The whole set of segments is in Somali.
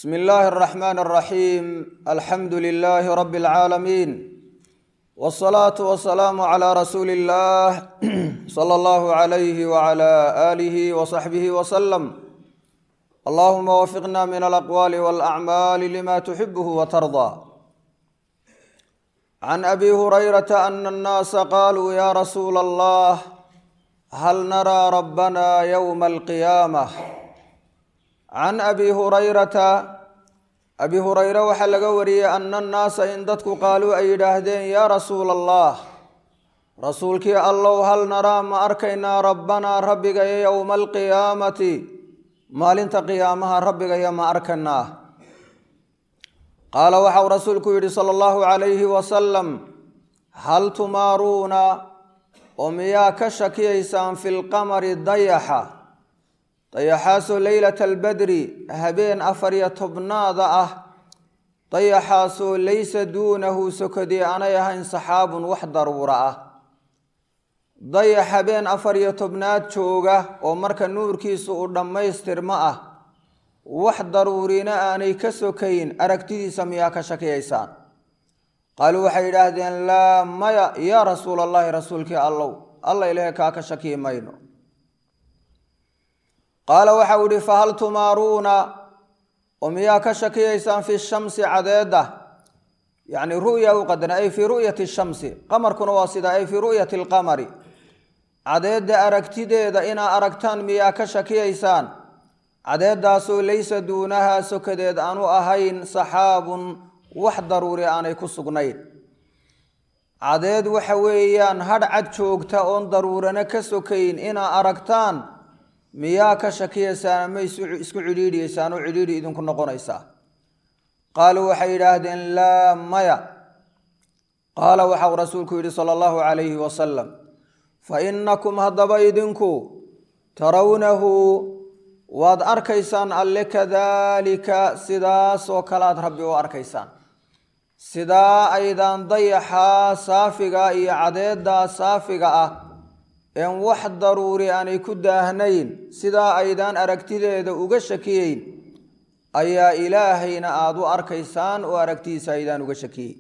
بسم الله الرحمن الرحيم الحمد لله رب العالمين والصلاة والسلام على رسول الله صلى الله عليه وعلى آله وصحبه وسلم اللهم وفقنا من الأقوال والأعمال لما تحبه وترضى عن أبي هريرة أن الناس قالوا يا رسول الله هل نرى ربنا يوم القيامة عن أبي هريرة أبي هريرة وحلق وري أن الناس إن دتك قالوا أي دهدين يا رسول الله رسولك الله هل نرى ما أركينا ربنا ربك يوم القيامة ما لنت قيامها ربك يا ما أركناه قال وحو رسولك صلى الله عليه وسلم هل تمارون وميا كشكيسان في القمر ضيحة dayaxaasoo leylata albadri habeen afar iyo tobnaada ah dayaxaasoo laysa duunahu sokodii aanay ahayn saxaabun wax daruura ah dayax habeen afar iyo tobnaad jooga oo marka nuurkiisu uu dhammaystirma ah wax daruurina aanay ka sokayn aragtidiisa miyaa ka shakiyaysaan qaaluu waxay yidhaahdeen laa maya yaa rasuulallaahi rasuulkii allow alla ilaahay kaa ka shakiyi mayno qaala waxa uu yihi fahal tumaaruuna oo miyaa ka shakiyaysaan fi shamsi cadeedda yacni ru'ya u qadana ay fii ru'yati shamsi qamarkuna waa sida ay fii ru'yati alqamari cadeedda aragtideeda inaa aragtaan miyaa ka shakiyaysaan cadeeddaasoo laysa duunahaa sokadeed aanu ahayn saxaabun wax daruuri aanay ku sugnayn cadeed waxa weeyaan hadh cad joogta oon daruurana ka sokayn inaa aragtaan miyaa ka shakiyaysaan ama isku cidhiidhiyaysaan oo cidhiidhi idinku noqonaysaa qaaluu waxay yidhaahdeen laa maya qaala waxau rasuulku yidhi sala allahu calayhi wasalam fa innakum haddaba idinku tarawnahu waad arkaysaan alle kadaalika sidaasoo kalead rabbi u arkaysaan sidaa aydaan dayaxaa saafiga iyo cadeeddaa saafiga ah een wax daruuri aanay ku daahnayn sidaa aydaan aragtideeda uga shakiyeyn ayaa ilaahayna aada u arkaysaan oo aragtidiisa aydaan uga shakiyeyn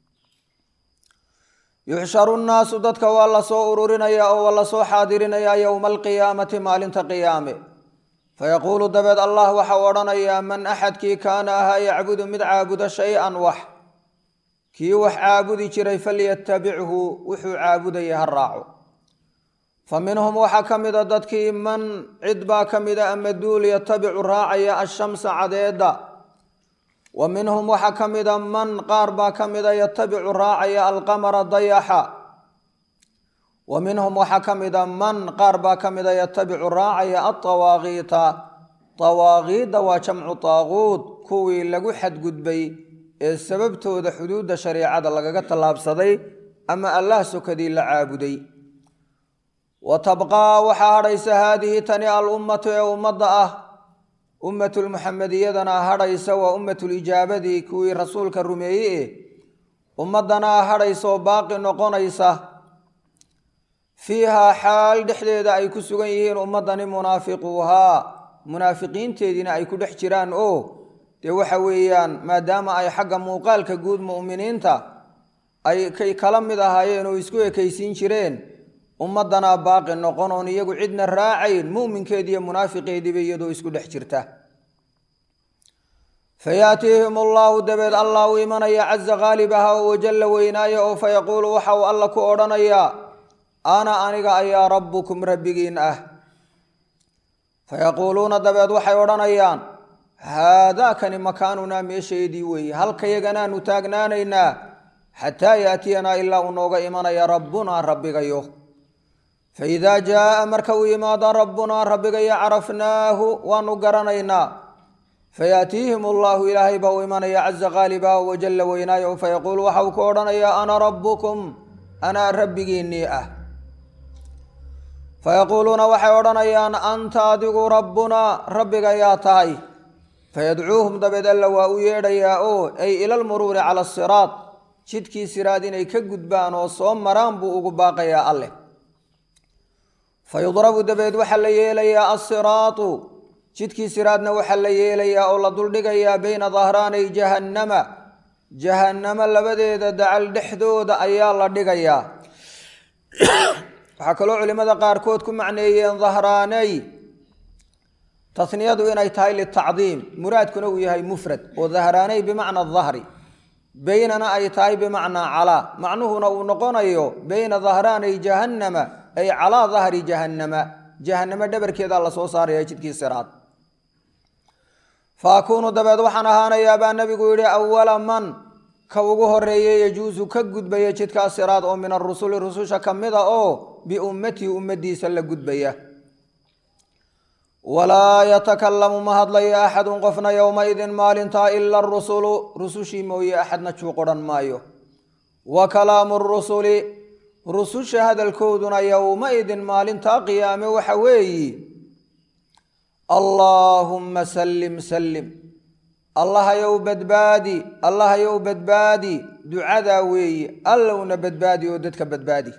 yuxsharu nnaasu dadka waa la soo ururinayaa oo waa la soo xaadirinayaa yowma alqiyaamati maalinta qiyaame fayaquulu dabeed allah waxau odhanayaa man axadkii kaana ahaa yacbudu mid caabuda shay-an wax kii wax caabudi jiray falyatabichu wuxuu caabudayay ha raaco fa minhum waxaa ka mida dadkii man cid baa ka mida ama duul yatabicu raacaya ashamsa cadeedda wa minhum waxaa ka mida man qaar baa ka mida yatabicu raacaya alqamara dayaxa wa minhum waxaa ka mida man qaar baa ka mida yatabicu raacaya altawaaqiita tawaaqiidda waa jamcu taaquud kuwii lagu xadgudbay ee sababtooda xuduudda shareecada lagaga tallaabsaday ama allah sokadii la caabuday wa tabqaa waxaa hadhaysa haadihi tani alummatu ee ummadda ah ummatulmuxamediyadana hadhaysa waa ummatulijaabadii kuwii rasuulka rumeeyey ummaddanaa hadhaysa oo baaqi noqonaysa fiihaa xaal dhexdeeda ay ku sugan yihiin ummaddani munaafiquuhaa munaafiqiinteediina ay ku dhex jiraan oo dee waxa weeyaan maadaama ay xagga muuqaalka guud mu'miniinta ay kala mid ahaayeen oo isku ekaysiin jireen ummaddanaa baaqi noqon oon iyagu cidna raacayn mu'minkeediiyo munaafiqeediiba iyadoo isku dhex jirta fayaatiihim allaahu dabeed allah u imanaya casa qaalibaha oo wajalla weynaaya oo fayaquulu waxa uu alla ku odhanayaa ana aniga ayaa rabbukum rabbigiin ah fayaquuluuna dabeed waxay odhanayaan haadaakani makaanunaa meeshaydii weeye halkayaganaanu taagnaanaynaa xataa yaatiyanaa ilaa uu nooga imanaya rabbunaa rabbigayo faidaa jaaa marka uu yimaado rabbunaa rabbigaya carafnaahu waanu garanaynaa fayaatiihim allaahu ilaahay baa u imanaya casa qaaliba wajalla weynaayo fayaquulu waxa uu ku odhanayaa ana rabbukum anaa rabbigiinnii ah fayaquuluuna waxay odhanayaan anta adigu rabbunaa rabbigayaa tahay fayadcuuhum dabeed alla waa u yeedhayaa oo ay ilalmuruuri cala asiraad jidkii siraad inay ka gudbaan oo soo maraan buu ugu baaqayaa alleh fayudrabu dabeed waxaa la yeelayaa assiraatu jidkii siraadna waxa la yeelayaa oo la duldhigayaa bayna dhahraanay jahannama labadeeda dacal dhexdooda ayaa la dhigayaa waxaa kaloo culimada qaarkood ku macneeyeen dhahraanay tasniyadu inay tahay litacdiim muraadkuna uu yahay mufrad oo dhahraanay bimacna dhahri baynana ay tahay bimacnaa calaa macnuhuna uu noqonayo bayna dhahraanay jahannama ay calaa dhahri jahannama dhabarkeeda la soo saaraya jidkii siraad faakuunu dabeed waxaan ahaanayaa baa nabigu yidhi awala man ka ugu horeeye yajuusu ka gudbaya jidkaa siraad oo min arusuli rususha ka mida oo biummatii ummadiisa la gudbaya walaa yatakalamu ma hadlayo axadun qofna yowmaidin maalintaa ila arusulu rusushii mooye axadna juuq odhan maayo wa kalaamu rusuli rususha hadalkooduna yowmaidin maalintaa qiyaame waxa weeyi allaahumma sallim sallim allahayow badbaadi ducadaa weeye allowna badbaadi oo dadka badbaadi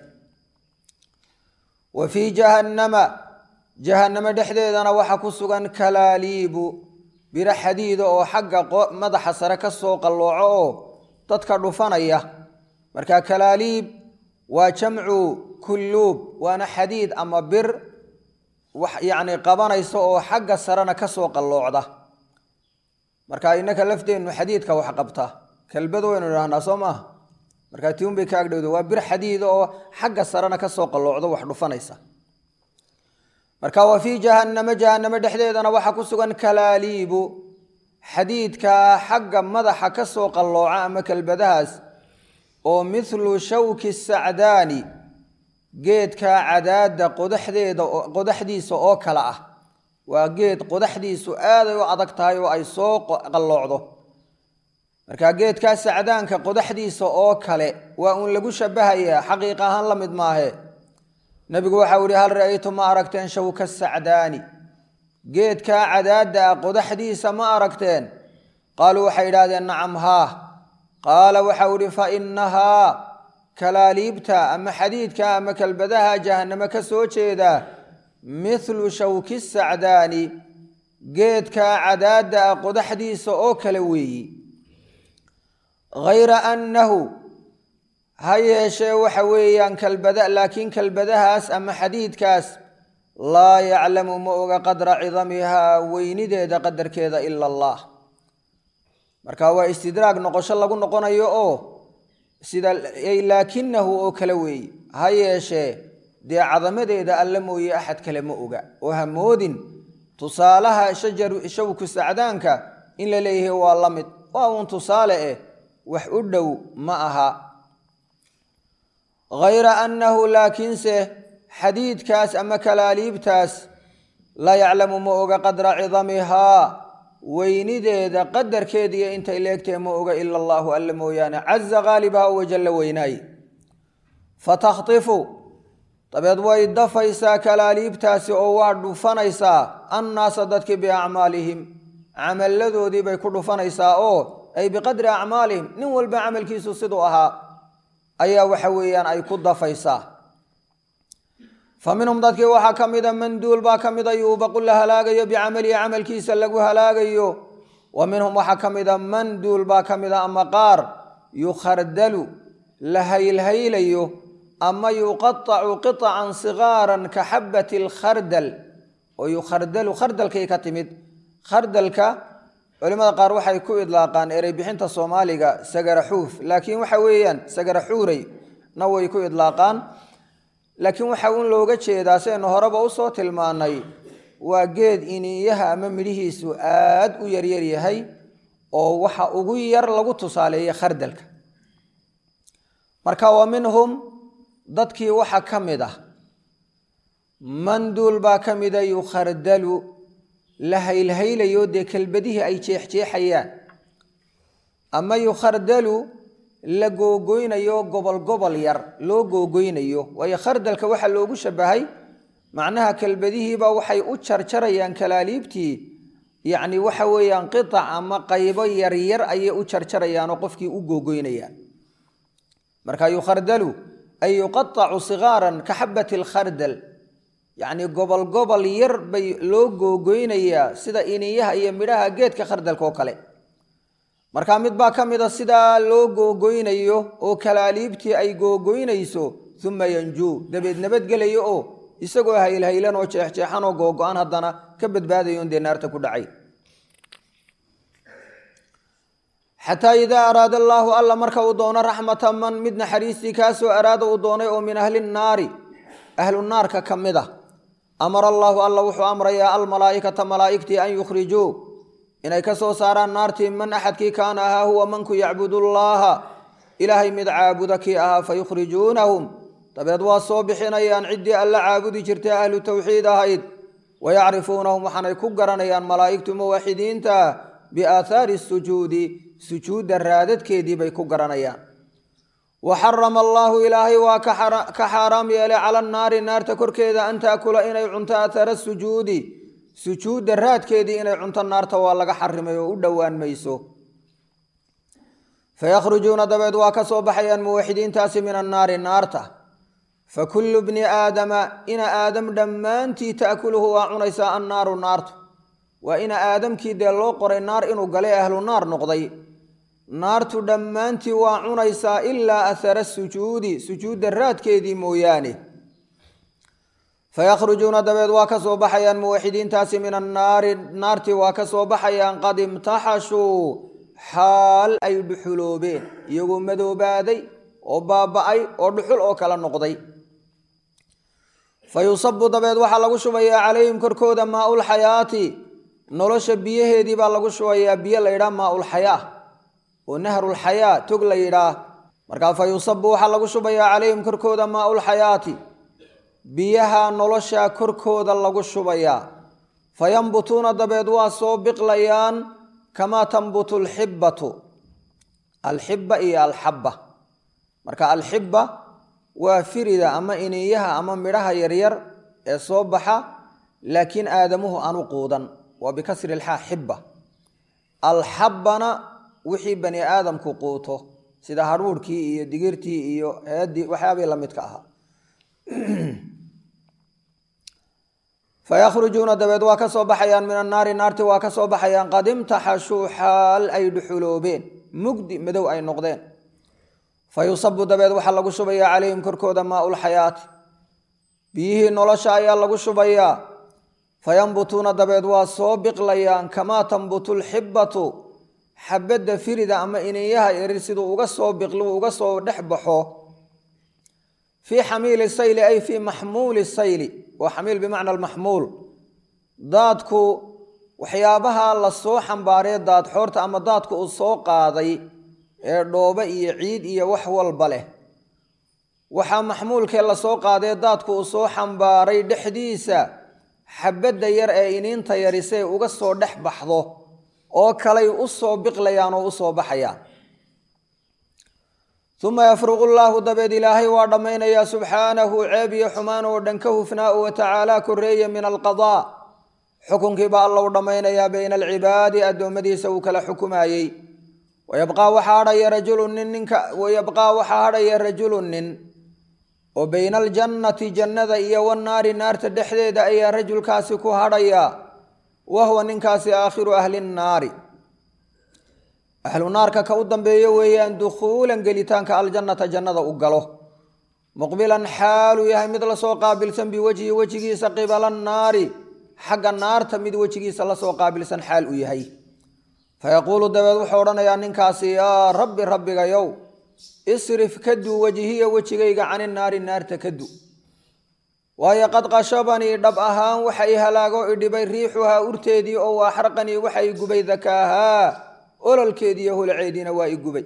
wa fii jahannama dhexdeedana waxa ku sugan kalaaliibu biro xadiida oo xagga madaxa sare ka soo qallooco oo dadka dhufanaya marka kalaaliib waa jamcu kulluub waana xadiid ama bir wax yacni qabanaysa oo xagga sarena ka soo qalloocda marka innaka lafteennu xadiidka wax qabta kelbad waynu idhahnaa soo maaha markaa tiun bay ka agdhowda waa bir xadiida oo xagga sarena ka soo qalloocdo wax dhufanaysa marka wa fii jahannama dhexdeedana waxaa ku sugan kalaaliibu xadiidka xagga madaxa ka soo qallooca ama kelbadahaas oo mithlu shawki sacdaani geedka cadaada qodaxdiisa oo kale ah waa geed qodaxdiisu aaday u adag tahay oo ay soo qalloocdo marka geedkaa sacdaanka qodaxdiisa oo kale waa uun lagu shabahayaa xaqiiq ahaan la mid maahe nabigu waxau ihi hal ra'aytum ma aragteen shawka sacdaani geedkaa cadaada ah qodaxdiisa ma aragteen qaaluu waxay idhaahdeen nacam haa qaala waxau ihi fa innahaa kalaaliibta ama xadiidka ama kelbadaha jahannamo ka soo jeeda mithlu shawki sacdaani geedkaa cadaada ah qodaxdiisa oo kale weeyi hayra annahu ha yeeshee waxa weeyaan laakiin kelbadahaas ama xadiidkaas laa yaclamu ma oga qadra cidamihaa weynideeda qadarkeeda ila allah marka waa istidraag noqosho lagu noqonayo oo sida laakinahu oo kale weeye ha yeeshee dee cadamadeeda alle mooye axad kale ma oga oo ha moodin tusaalaha shawku sacdaanka in la leeyahay waa la mid waa uun tusaale wax u dhow ma aha hayra annahu laakiinse xadiidkaas ama kalaaliibtaas laa yaclamu ma oga qadra cidamihaa weynideeda qadarkeediiyo intay leegtee ma oga ila allaahu alle mooyaane caza haalibaha wajalla weynaaye fatakhtifu dabeed way dafaysaa kalaaliibtaasi oo waa dhufanaysaa annaasa dadkii biacmaalihim camalladoodii bay ku dhufanaysaa oo ay biqadri acmaalihim nin walba camalkiisu siduu ahaa ayaa waxa weeyaan ay ku dafaysaa fa minhum dadkii waxaa ka mida man duul baa ka mida yuubaqu la halaagayo bicamalihi camalkiisa lagu halaagayo wa minhum waxaa ka mida man duul baa ka mida ama qaar yukhardalu la haylhaylayo ama yuqaacu qiطcan sigaaran ka xabati alkhardal oo yukhardalu khardalkay ka timid khardalka culimada qaar waxay ku idlaaqaan erey bixinta soomaaliga sagaraxuuf laakiin waxa weeyaan sagaraxuuray na way ku idlaaqaan laakiin waxa uun looga jeedaa sidaynu horeba usoo tilmaanay waa geed iniyaha ama midhihiisu aad u yaryar yahay oo waxa ugu yar lagu tusaaleeya khardalka marka wa minhum dadkii waxa ka mid ah man duul baa ka mida yukhardalu la haylhaylayo dee kelbadihii ay jeexjeexayaan ama yukhardalu la googoynayo gobol yar loo googoynayo waayo khardalka waxaa loogu shabahay macnaha kelbadihiiba waxay u jarjarayaan kalaaliibtii yacni waxa weeyaan qiطac ama qaybo yaryar ayay u jarjarayaanoo qofkii u googoynayaan marka yukhardalu ay yuqaacu sigaaran ka xabati alkhardal yacni gobol gobol yar bay loo googoynayaa sida iniyaha iyo midhaha geedka khardalka oo kale markaa mid baa ka mid a sidaa loo googoynayo oo kalaaliibtii ay googoynayso uma yanjuu dabeed nabadgelayo oo isagoo haylhaylan oo jeexjeexan oo googo-an haddana ka badbaadayo dee naarta ku dhacay xataa idaa araada allaahu alla marka uu doono raxmata man mid naxariistii kaasoo araada uu doonay oo min ahli nnaari ahlu naarka ka mid ah amara allaahu alla wuxuu amrayaa almalaa'ikata malaa'igtii an yukhrijuu inay ka soo saaraan naartii man axadkii kaana ahaa huwa manku yacbudu llaaha ilaahay mid caabuda kii ahaa fayukhrijuunahum dabeed waa soo bixinayaan ciddii alla caabudi jirtay ahlu tawxiid ahayd wayacrifuunahum waxaanay ku garanayaan malaa'igtu muwaxidiinta biaathaari sujuudi sujuudda raadadkeedii bay ku garanayaan waxarama allaahu ilaahay waa ka xaaraam yeelay cala annaari naarta korkeeda an taakula inay cunto athara sujuudi sujuudda raadkeedii inay cunto naarta waa laga xarimay oo u dhowaan mayso fayakhrujuuna dabeed waa ka soo baxayaan muwaxidiintaasi min annaari naarta fakullu bni aadama ina aadam dhammaantii ta'kuluhu waa cunaysaa annaaru naartu waa ina aadamkii dee loo qoray naar inuu galay ahlu naar noqday naartu dhammaantii waa cunaysaa ilaa athara sujuudi sujuudda raadkeedii mooyaane fayakhrujuuna dabeed waa ka soo baxayaan muwaxidiintaasi min annaari naartii waa ka soo baxayaan qad imtaxashuu xaal ay dhuxuloobeen iyagoo madoobaaday oo baaba'ay oo dhuxul oo kala noqday fayusabu dabeed waxaa lagu shubayaa calayhim korkooda maaulxayaati nolosha biyaheedii baa lagu shubayaa biyo la yidhaah maaulxayaa oo nahrulxayaa tog la yidhaah markaa fayusabu waxaa lagu shubayaa calayhim korkooda maaulxayaati biyaha nolosha korkooda lagu shubayaa fayambutuuna dabeed waa soo biqlayaan kamaa tambutu alxibbatu alxibba iyo alxabba marka alxibba waa firida ama iniyaha ama midhaha yaryar ee soo baxa laakiin aadamuhu aanu quudan waa bikasri lxaa xibba alxabbana wixii bani aadamku quuto sida hadhuudhkii iyo digirtii iyo heedii waxyaabihii la midka ahaa fayakhrujuuna dabeed waa ka soo baxayaan min annaari naarti waa ka soo baxayaan qad imtaxashuu xaal ay dhuxuloobeen mugdi madow ay noqdeen fayusabu dabeed waxaa lagu shubayaa calayhim korkooda maaulxayaati biyihii nolosha ayaa lagu shubayaa fayambutuuna dabeed waa soo biqlayaan kamaa tambutu lxibbatu xabadda firida ama iniyaha yarir siduu uga soo biqli uga soo dhex baxo fii xamiili sayli ay fii maxmuuli sayli waa xamiil bimacna almaxmuul daadku waxyaabaha la soo xambaaree daadxoorta ama daadku uu soo qaaday ee dhoobe iyo ciid iyo wax walba leh waxaa maxmuulkee lasoo qaadee daadku uu soo xambaaray dhexdiisa xabadda yar ee iniinta yarisee uga soo dhex baxdo oo kalay u soo biqlayaan oo u soo baxayaan uma yafruqu llaahu dabeed ilaahay waa dhammaynayaa subxaanahu ceeb iyo xumaan oo dhan ka hufnaa wa tacaalaa koreeya min alqadaa xukunkiibaa alla u dhammaynayaa bayna alcibaadi addoommadiisa uu kala xukumaayey wayabqaa waxaa hadhaya rajulun nin oo bayna aljannati jannada iyo wannaari naarta dhexdeeda ayaa rajulkaasi ku hadhaya wa huwa ninkaasi aakhiru ahli nnaari ahlu naarka ka u dambeeyo weeyaan dukhuulan gelitaanka aljannata jannada u galo muqbilan xaaluu yahay mid lasoo qaabilsan biwajhi wejigiisa qibala annaari xagga naarta mid wejigiisa lasoo qaabilsan xaal u yahay fayaquulu dabeed wuxuu odhanayaa ninkaasi yaa rabbi rabbigayow isrif kadu wejhiya wejigayga cani naari naarta kadu waayo qad qashabanii dhab ahaan waxa i halaago idhibay riixuhaa urteedii oo waaxraqanii waxa i gubay dakaahaa ololkeediiyo holaceediina waa i gubay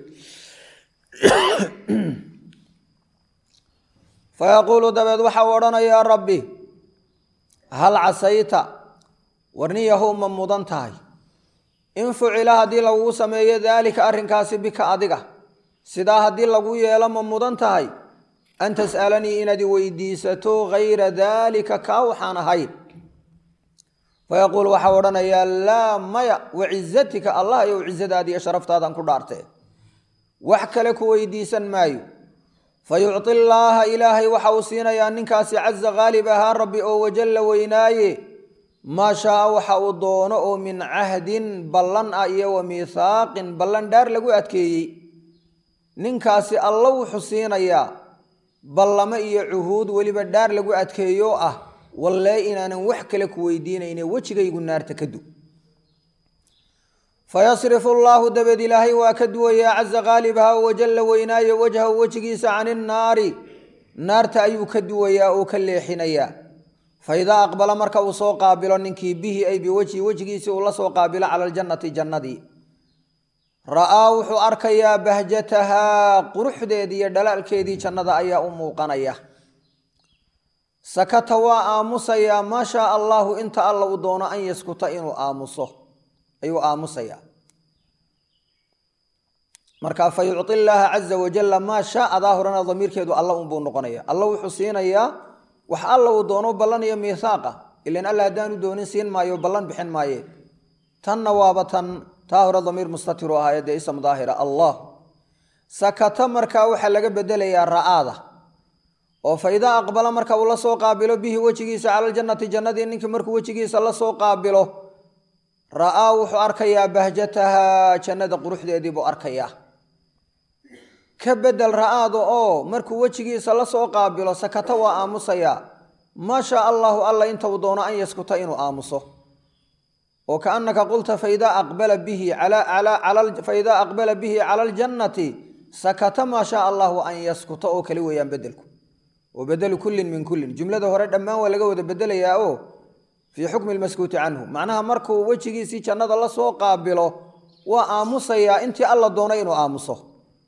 fayaquulu dabeed waxau odhanayaa rabbi hal casayta warniyahow ma mudan tahay in fucila haddii lagugu sameeyo daalika arrinkaasi bika adiga sidaa haddii lagu yeelo ma mudan tahay an tas'alanii inaad i weydiisato hayra daalika kaa waxaan ahayn fayaquul waxau odhanayaa laa maya wacizatika allah yow cizadaadi iyo sharaftaadaan ku dhaartee wax kale ku weydiisan maayo fayucطi allaaha ilaahay waxa uu siinayaa ninkaasi caza qaalib ahaa rabbi oo wajalla weynaaye maa shaaa waxa uu doono oo min cahdin ballan ah iyo wa miithaaqin ballan dhaar lagu adkeeyey. ninkaasi alla wuxuu siinayaa ballamo iyo cuhuud weliba dhaar lagu adkeeyo ah wallee inaanan wax kale ku weydiinayne wejigaygu naarta ka dug. fayasrifu allaahu dabeed ilaahay waa ka duwayaa caza qaalibaha wajalla weynaaye wajhahu wejigiisa can innaari naarta ayuu ka duwayaa oo ka leexinayaa. faidaa aqbala marka uu soo qaabilo ninkii bihi ay biwajhi wejigiisii uu la soo qaabilo cala aljannati jannadii ra'aa wuxuu arkayaa bahjatahaa quruxdeedii iyo dhalaalkeedii jannada ayaa u muuqanaya. sakata waa aamusayaa maa shaa allaahu inta alla uu doono an yaskuta inuu aamuso ayuu aamusayaa. marka fayucطi illaaha caza wajalla maa shaa'adaa horena damiirkeedu alla unbuu noqonaya. alla wuxuu siinayaa wax alla uu doono ballan iyo miihaaqa ilan alla haddaanu doonin siin maayo ballan bixin maaye. tanna waaba tan taa hore damiir mustatiru ahaayee dee ism daahira allah. sakata markaa waxaa laga bedelayaa ra'aada oo faidaa aqbala marka uu la soo qaabilo bihi wejigiisa cala aljannati jannadii ninkii markuu wejigiisa la soo qaabilo ra'aa wuxuu arkayaa bahjatahaa jannada quruxdeedii buu arkayaa. ka bedel ra'aada oo markuu wejigiisa la soo qaabilo sakata waa aamusayaa maa shaa allaahu alla inta uu doono an yaskuta inuu aamuso. oo kaannaka qulta faidaa aqbala bihi cala aljannati sakata maa shaa allaahu an yaskuta oo kale weeyaan bedelku. wa bedelu kullin min kullin jumlada hore dhammaan waa laga wada bedelayaa oo fii xukmi lmaskuuti canhu macnaha markuu wejigiisii jannada la soo qaabilo waa aamusayaa intii alla doonay inuu aamuso.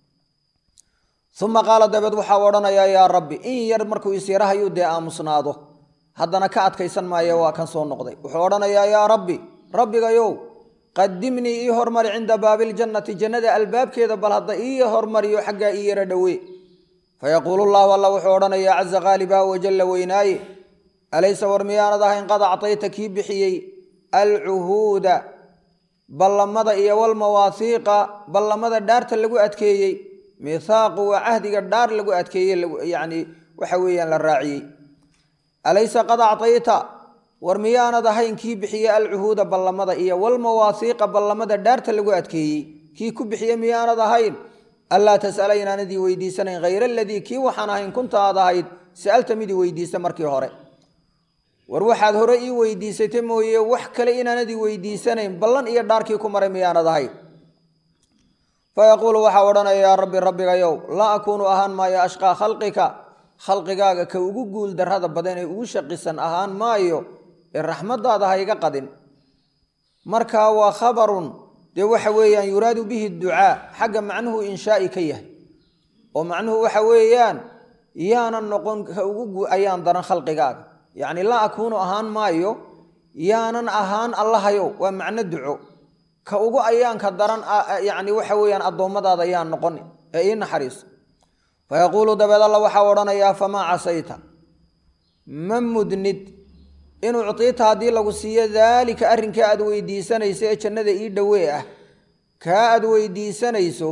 uma qaala dabeed waxaa odhanayaa yaa rabbi in yar markuu isyarahayuu dee aamusnaado haddana ka adkaysan maaye waa kan soo noqday. wuxuu odhanayaa yaa rabbi rabbigayow qadimnii ii hormari cinda baabiiljannati jannada albaabkeeda bal hadda ii hormariyo xaggaa ii yara dhowee. fayaquulu llahu alla wuxuu odhanayaa caza qaalibaha wajalla weynaaye alaysa war miyaanad ahayn qad actayta kii bixiyey alcuhuuda ballamada iyo walmawaahiiqa ballamada dhaarta lagu adkeeyey. miithaaqu waa cahdiga dhaar lagu adkeeyey yani waxa weeyaan la raaciyey. alaysa qad actayta war miyaanad ahayn kii bixiyey alcuhuuda ballamada iyo walmawaahiiqa ballamada dhaarta lagu adkeeyey kii ku bixiyey miyaanad ahayn allaa tas'ala inaanadii weydiisanayn hayra aladii kii waxaan ahayn kunta aad ahayd sa'alta midii weydiisa markii hore. war waxaad hore ii weydiisatay mooye wax kale inaanadii weydiisanayn ballan iyo dhaarkii ku maray miyaanad ahayn. fayaquulu waxaa odhanaya yaa rabbi rabbigayow laa akuunu ahaan maayo ashqaa khalqika khalqigaaga ka ugu guul darrada badan ee ugu shaqisan ahaan maayo ee raxmaddaada ha iga qadin. markaa waa khabarun dee waxa weeyaan yuraadu bihi ducaa xagga macnuhu inshaa'i ka yahay oo macnuhu waxa weeyaan yaanan noqon ka ugu ayaan daran khalqigaaga yacni laa akuunu ahaan maayo yaanan ahaan allahayow waa macno duco ka ugu ayaanka daran yani waxa weeyaan addoommadaada yaan noqon ee ii naxariiso. fayaquulu dabeed alla waxaa odhanayaa famaa casayta ma mudnid in uctiita haddii lagu siiyo daalika arrinkaa aad weydiisanayso ee jannada ii dhowee ah kaa aad weydiisanayso.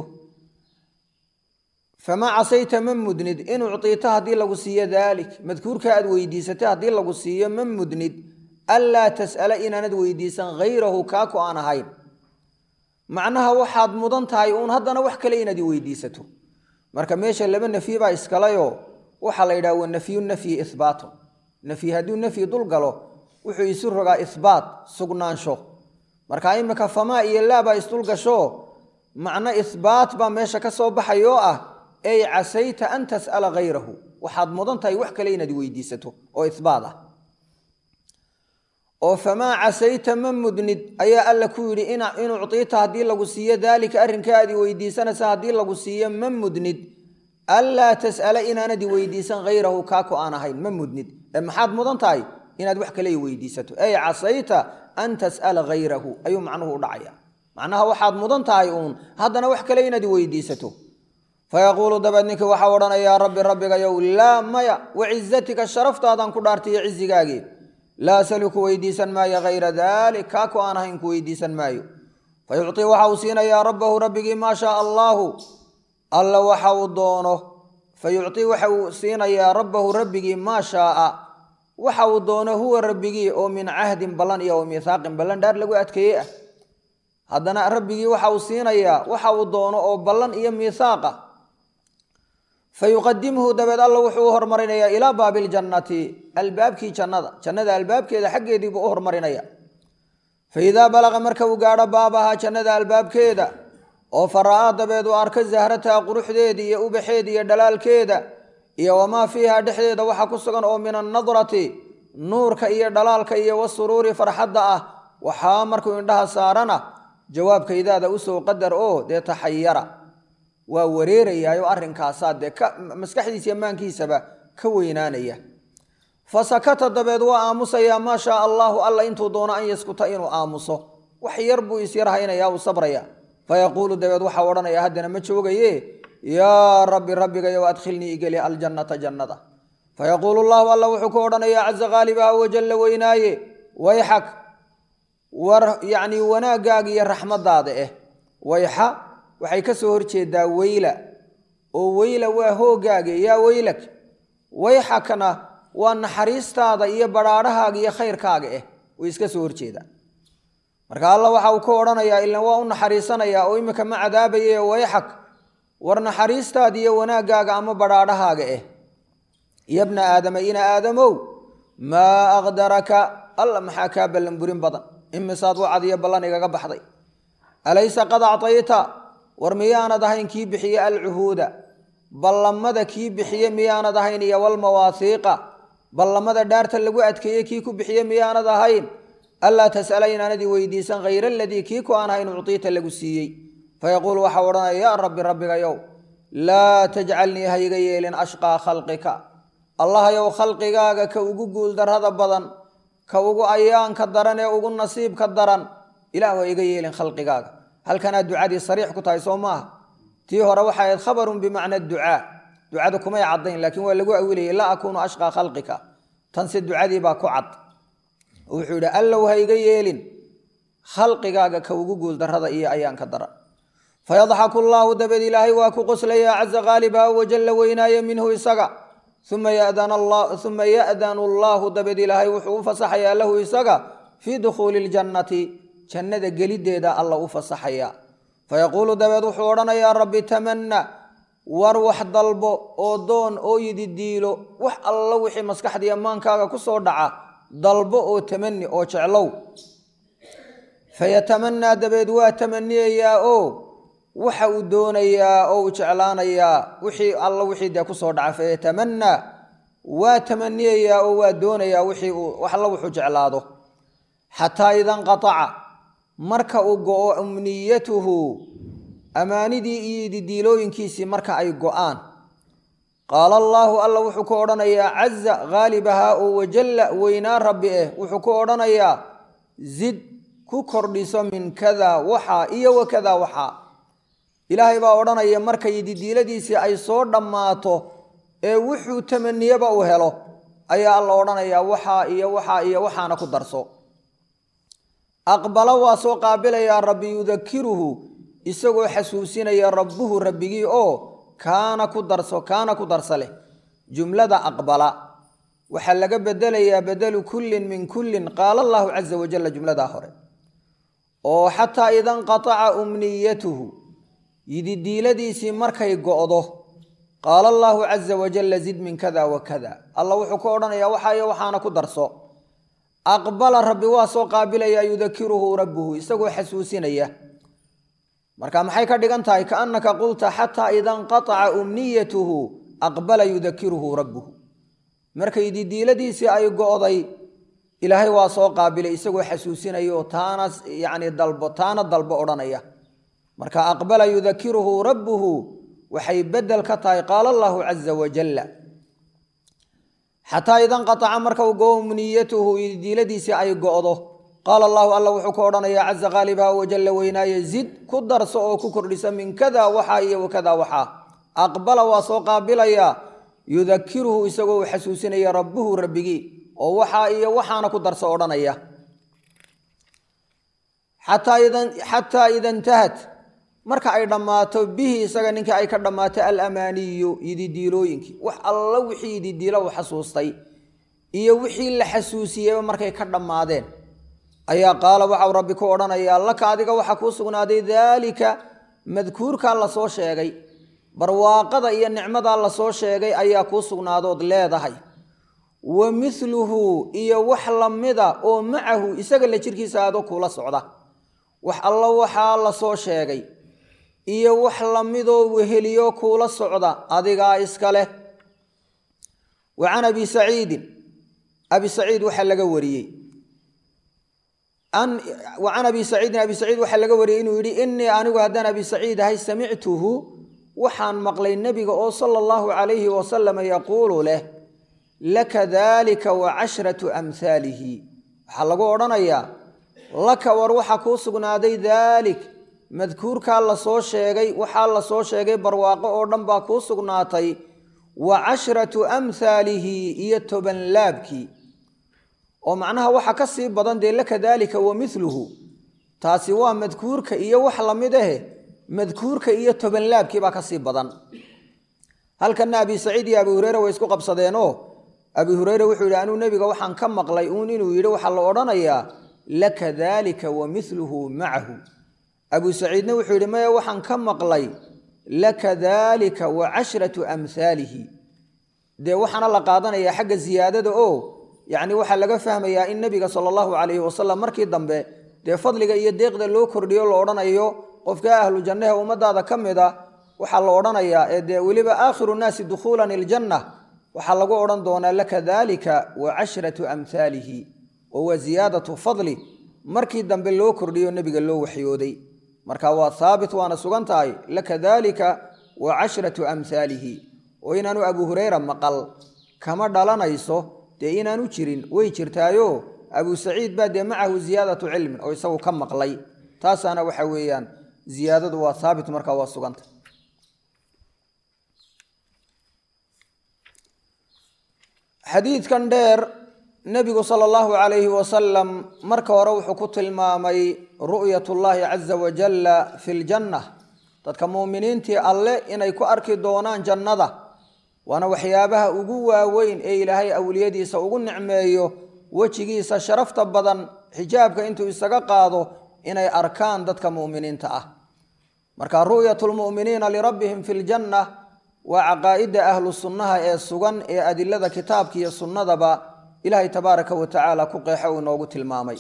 famaa casayta ma mudnid in uctiita haddii lagu siiyo daalik madkuurkaa aad weydiisatay haddii lagu siiyo ma mudnid anlaa tas'ala inaanad weydiisan hayrahu kaaku aan ahayn. macnaha waxaad mudan tahay uun haddana wax kale inaad i weydiisato. marka meesha laba nafyi baa iskalayoo waxaa la yidhaha wa nafyu nafyi ihbaatun nafyi hadduu nafyi dul galo wuxuu isu rogaa ihbaat sugnaansho. marka imika famaa iyo laa baa isdul gasho macno ihbaat baa meesha ka soo baxayoo ah ey casayta an tas'ala hayrahu waxaad mudan tahay wax kale inaad i weydiisato oo ihbaat ah. oo famaa casayta ma mudnid ayaa alla ku yidhi in uctiita haddii lagu siiyo daalika arrinkaa aad i weydiisanaysa haddii lagu siiyo ma mudnid anlaa tas'ala inaanad i weydiisan hayrahu kaaku aan ahayn ma mudnid ee maxaad mudan tahay inaad wax kale i weydiisato ey casayta an tas'ala hayrahu ayuu macnuhu u dhacaya. macnaha waxaad mudan tahay uun haddana wax kale inaad i weydiisato. fayaquulu dabeed ninkii waxaa odhanayaa rabbi rabbigayow laa maya wacizatika sharaftaadan ku dhaartaiyo cizigaagii laa asalu ku weydiisan maayo hayra daalik kaaku aan ahayn ku weydiisan maayo. fayucطii waxa uu siinayaa rabbahu rabbigii maa shaa allaahu alla waxa uu doono fayucطii waxa uu siinayaa rabbahu rabbigii maa shaaa waxa uu doono huwa rabbigii oo min cahdin ballan iyo wa miihaaqin ballan dhaar lagu adkeeyey ah haddana rabbigii waxa uu siinayaa waxa uu doono oo ballan iyo miihaaqa fayuqadimhu dabeed alla wuxuu u hormarinayaa ilaa baabi ljannati albaabkii jannada albaabkeeda xaggeedii buu u hormarinaya faidaa balaqa marka uu gaadho baabahaa jannada albaabkeeda oo fara'aa dabeed uu arko zahrataha quruxdeeda iyo ubaxeeda iyo dhalaalkeeda iyo wamaa fiiha dhexdeeda waxa ku sugan oo min annadrati nuurka iyo dhalaalka iyo wasuruuri farxadda ah waxaa markuu indhaha saarana jawaabka idaada usoo qadar oo dee taxayara waa wareerayaayo arrinkaasaa dee maskaxdiisa iyo maankiisaba ka weynaanaya fasakata dabeed waa aamusayaa maa shaa allaahu alla intuu doono an yaskuta inuu aamuso wax yar buu isyarhaynayaa uu sabraya fayaquulu dabeed waxaa odhanaya haddana ma joogaye yaa rabbi rabbigayow adkhilnii igeli aljannata jannada fayaquulu llahu alla wuxuu ku odhanayaa caza qaalibaha wajalla weynaaye wayxak war yacnii wanaagaaga iyo raxmaddaada wayxa waxay ka soo horjeedaa weyla oo weyla waa hoogaaga yaa weylak wayxakna waa naxariistaada iyo badhaadhahaaga iyo khayrkaaga way iska soo horjeedaan marka alla waxa uu ku odhanayaa ilan waa u naxariisanayaa oo imika ma cadaabaye wayxak war naxariistaada iyo wanaaggaaga ama badhaadhahaaga iyo bna aadama ina aadamow maa aqdaraka alla maxaa kaa ballanburin badan imisaad wacad iyo ballan igaga baxday alaysa qad actayta war miyaanad ahayn kii bixiye alcuhuuda ballamada kii bixiye miyaanad ahayn iyo walmawaasiiqa ballamada dhaarta lagu adkeeye kii ku bixiye miyaanad ahayn allaa tas'ala inaanadii weydiisan hayra aladii kii ku aan ahayn uctiita lagu siiyey fayaquulu waxaa odhanaya yaa rabbi rabbigayow laa tajcalnii hayga yeelin ashqaa khalqika allahayow khalqigaaga ka ugu guuldarrada badan ka ugu ayaanka daran ee ugu nasiibka daran ilaah waa iga yeelin khalqigaaga halkanaa ducadii sariix ku tahay soo maaha tii hore waxay ahayd khabarun bimacna ducaa ducada kumay caddayn laakiin waa lagu awilayay laa akuunu ashqaa khalqika tanse ducadii baa ku cad wuxuu yidhi allow ha iga yeelin khalqigaaga ka ugu guuldarrada iyo ayaanka daran fayadxaku allaahu dabeed ilaahay waa ku qoslayaa caza qaalibaha wajalla weynaaye minhu isaga uma ya'danu allaahu dabeed ilaahay wuxuu u fasaxayaa lahu isaga fii dukhuuli ljannati jannada geliddeeda alla u fasaxayaa fayaquulu dabeed wuxuu odhanayaa rabbi tamanna war wax dalbo oo doon oo yididiilo wax alla wixii maskaxdiiyo maankaaga ku soo dhaca dalbo oo tamani oo jeclow fayatamannaa dabeed waa tamaniyayaa oo waxa uu doonayaa oo uu jeclaanayaa wixii alla wixii dee ku soo dhaca fayatamannaa waa tamaniyayaa oo waa doonayaa wixii wax alla wuxuu jeclaado xataa idanqataca marka uu go'o umniyatuhu amaanidii iyo yididiilooyinkiisii marka ay go'aan qaala allaahu alla wuxuu ku odhanayaa caza haalibahaa oo wajalla weynaa rabbi wuxuu ku odhanayaa zid ku kordhiso min kada waxaa iyo wakada waxaa ilaahay baa odhanaya marka yididiiladiisii ay soo dhammaato ee wuxuu tamaniyaba uu helo ayaa alla odhanayaa waxaa iyo waxaa iyo waxaana ku darso aqbala waa soo qaabilayaa rabbi yudakiruhu isagoo xasuusinaya rabbuhu rabbigii oo kaana ku darsa leh jumlada aqbala waxaa laga bedelayaa bedelu kullin min kullin qaala allaahu caza wajalla jumladaa hore oo xataa idanqataca umniyatuhu yididiiladiisii markay go'do qaala allaahu caza wajalla zid min kada wa kada alla wuxuu ku odhanayaa waxaayo waxaana ku darso aqbala rabbi waa soo qaabilayaa yudakiruhu rabbuhu isagoo xasuusinaya marka maxay ka dhigan tahay kaannaka qulta xataa idanqataca umniyatuhu aqbala yudakiruhu rabbuhu markay didiiladiisii ay go'day ilaahay waa soo qaabilay isagoo xasuusinaya oo taana yacni taana dalbo odhanaya marka aqbala yudakiruhu rabbuhu waxay bedel ka tahay qaala allaahu caza wajalla xataa idanqataca marka uu go'o umniyatuhu didiiladiisii ay go'do qaala allaahu alla wuxuu ku odhanayaa caza qaalibaha wajalla weynaaye zid ku darso oo ku kordhisa min kada waxaa iyo wakada waxaa aqbala waa soo qaabilayaa yudakiruhu isagoo uu xasuusinaya rabbuhu rabbigii oo waxaa iyo waxaana ku darso odhanaya xataa ida intahat marka ay dhamaato bihi isaga ninka ay ka dhamaato al-amaaniyu yididiilooyinki wax alla wixii yididiilo u xasuustay iyo wixii la xasuusiyay markay ka dhamaadeen ayaa qaala waxa rabbi ku oranaya laka adiga waxa ku sugnaaday dalika madkuurka la soo sheegay barwaaqada iyo nicmada la soo sheegay ayaa ku sugnaadood leedahay wa mithluhu iyo wax lamida oo macahu isaga la jirkiisa aad kula socda wax alla waxa la soo sheegay iyo wax lamidoo weheliyo kula socda adiga iska leh wa ana bi sa'id waxa laga wariyay وعن أبي سعيد وحا لغا وري inuu yiri inni anigu hadan abi sa'id hay samictuhu waxaan maqlay nabiga oo sallallahu alayhi wa sallam yaqulu leh lakadhalika wa 10 amthalihi waxa lagu oranaya laka war waxa ku sugnaaday dhalik madkuurka la soo sheegay waxa la soo sheegay barwaaqo oo dhan ba ku sugnaatay wa 10 amthalihi iyo toban laabki oo macnaha waxa ka sii badan laka dalika wa mithluhu taasi waa madkuurka iyo wax lamid ah madkuurka iyo toban laabkii ba ka sii badan halkan Abi Sa'id iyo Abu Hurayra way isku qabsadeen oo Abu Hurayra wuxuu yiri anuu nabiga waxaan ka maqlay inuu yiri waxa la oranayaa laka dalika wa mithluhu ma'ahu Abu Sa'idna wuxuu yiri ma waxaan ka maqlay laka dalika wa 10 amthalihi waxana la qaadanaya xagga ziyaadada oo يعني waxa laga fahmayaa in nabiga sallallahu alayhi wasallam markii dambe fadliga iyo deeqda loo kordhiyo loo oranayo qofka ahlu jannaha ummadaada kamida waxa la oranayaa waliba aakhiru naasi dukhulan aljanna waxa lagu oran doonaa laka dalika wa 10 amthalihi oo ziyadatu fadli markii dambe loo kordhiyo nabiga loo waxyooday marka waa thaabit waana sugantahay laka dalika wa 10 amthalihi oo inaanu Abu Hurayra maqal kama dhalanayso inaanu jirin way jirtaayo Abu Sa'id baad maahu ziyadatu ilmi oo isagu ka maqlay taasana waxa weeyaan ziyadadu waa thaabit marka waa suganta xadiidkan dheer nabigu sallallahu alayhi wa sallam marka hore wuxuu ku tilmaamay ru'yatullahi azza wa jalla fil jannah dadka muuminiintii alle inay ku arki doonaan jannada وانا waxyaabaha ugu waaweyn ee Ilaahay awliyadiisa ugu nicmeeyo wajigiisa sharafta badan xijaabka intuu isaga qaado inay arkaan dadka muuminiinta ah marka ru'yatul mu'minina li rabbihim fil jannah wa aqaa'ida ahlu sunnaha ee sugan ee adillada kitaabka iyo sunnadaba Ilaahay tabaaraka wa ta'ala ku qeexay oo noogu tilmaamay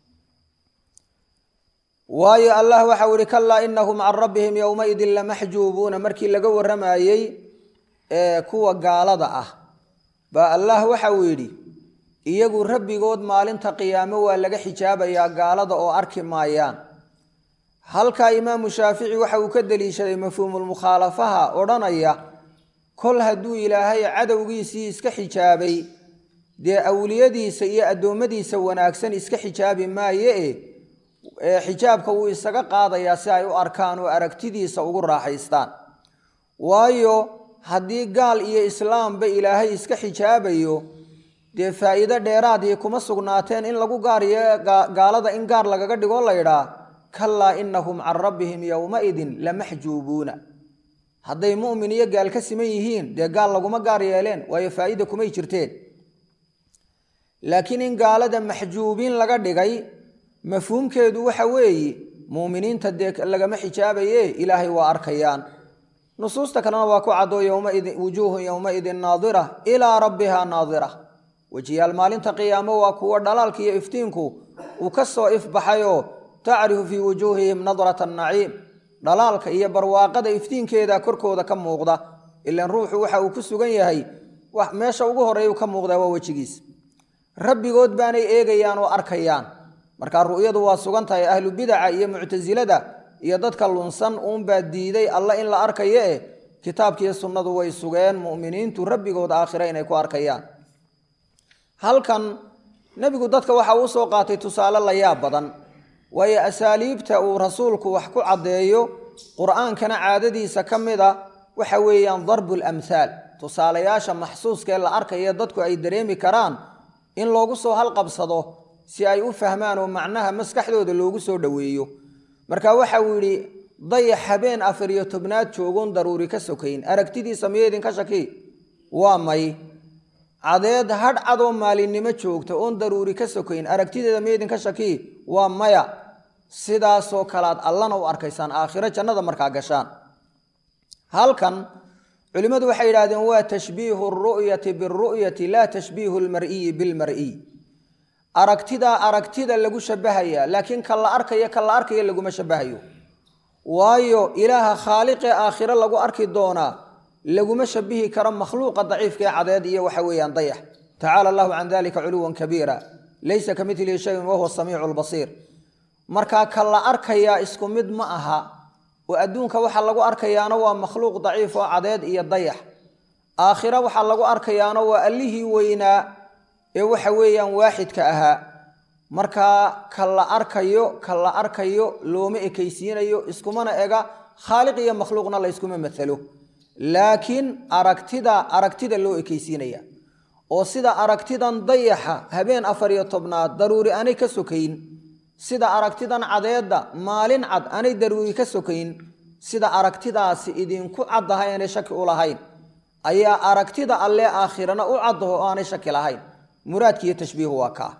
waayo Allah waxa wari kalla innahum 'an rabbihim yawma idin la mahjubuna markii laga waramayay kuwa gaalada ah ba Allah waxa uu yiri iyagu rabbigood maalinta qiyaamo waa laga xijaabayaa gaalada oo arki maayaan halka Imam Shaafici waxa uu ka daliishaday mafhuumul mukhalafaha oranaya kol haduu Ilaahay cadawgiisii iska xijaabay awliyadiisa iyo adoomadiisa wanaagsan iska xijaabi maayee xijaabka uu isaga qaadayaa si ay u arkaan oo aragtidiisa ugu raaxaystaan waayo haddii gaal iyo islaam ba Ilaahay iska xijaabayo faa'iido dheeraad ah kuma sugnaateen in lagu gaariyo gaalada in gaar lagaga dhigo leeyahay kalla innahum 'an rabbihim yawma idin la mahjubuna hadday mu'min iyo gaal ka siman yihiin gaal laguma gaar yeeleen way faa'iido kuma jirteen laakiin in gaalada mahjuubin laga dhigay mafhuumkeedu waxa weeye muuminiinta laga ma xijaabaye Ilaahay waa arkayaan نصوص كلنا واكو عدو يومئذ وجوه يومئذ ناظرة إلى ربها ناظرة وجي المالين تقيامه واكو دلالك يفتينكو وكسو إفبحيو تعرف في وجوههم نظرة النعيم دلالك إيا برواقة إفتين كيدا كركو دا كم موغدا إلا نروح وحا وكسو غنيهي وماشا وقوه ريو كم موغدا ووجيس ربي قد باني إيغيان وأركيان مركا الرؤية دوا سوغانتا أهل بدع إيا معتزلة iyo dadka lunsan baa diiday Allah in la arkayo kitaabkiisa sunnadu way sugeen muuminiintu rabbigood aakhira inay ku arkayaan halkan nabigu dadka waxa uu soo qaatay tusaale la yaab badan way asaaliibta uu rasuulku wax ku cadeeyo quraankana caadadiisa kamida waxa weeyaan darbul amthal tusaalayaasha maxsuuska la arkayo dadku ay dareemi karaan in loogu soo hal qabsado si ay u fahmaan oo macnaha maskaxdooda loogu soo dhaweeyo marka waxa uu yiri dayax habeen 14 joogon daruuri ka sokayn aragtidiisa miyeedin ka shaki waa may cadeed hadh cado maalinimo joogta oon daruuri ka sokayn aragtideeda miyeedin ka shaki waa maya sidaasoo kalaad allana u arkaysaan aakhiro jannada markaa gashaan halkan culimadu waxay yiraahdeen waa tashbiihu ar-ru'yati bir-ru'yati la tashbiihu al-mar'i bil-mar'i aragtida lagu shabahaya laakiin kala arkaya lagu ma shabahayo waayo ilaaha khaaliqe aakhiro lagu arki doona lagu ma shabihi karo makhluuqa daciifka cadeed iyo waxa weeyaan dayax ta'ala Allahu an dhalika uluwan kabira laysa kamithlihi shay'un wa huwa as-sami'ul basir marka kala arkaya isku mid ma aha oo adduunka waxa lagu arkayaana waa makhluuq daciif oo cadeed iyo dayax aakhira waxa lagu arkayaana waa allihi weynaa ee waxa weeyaan waaxidka ahaa marka kala arkayo looma ekaysiinayo iskumana ega khaaliq iyo makhluuqna la iskuma mathalo laakiin aragtida loo ekaysiinaya oo sida aragtidan dayaxa habeen 14 daruuri aanay ka sokayn sida aragtidan cadeeda maalin cad aanay daruuri ka sokayn sida aragtidaasi idinku cadahay aanay shaki u lahayn ayaa aragtida alle aakhirana u cadaho aanay shaki lahayn muraadkiyo tashbiihu waa ka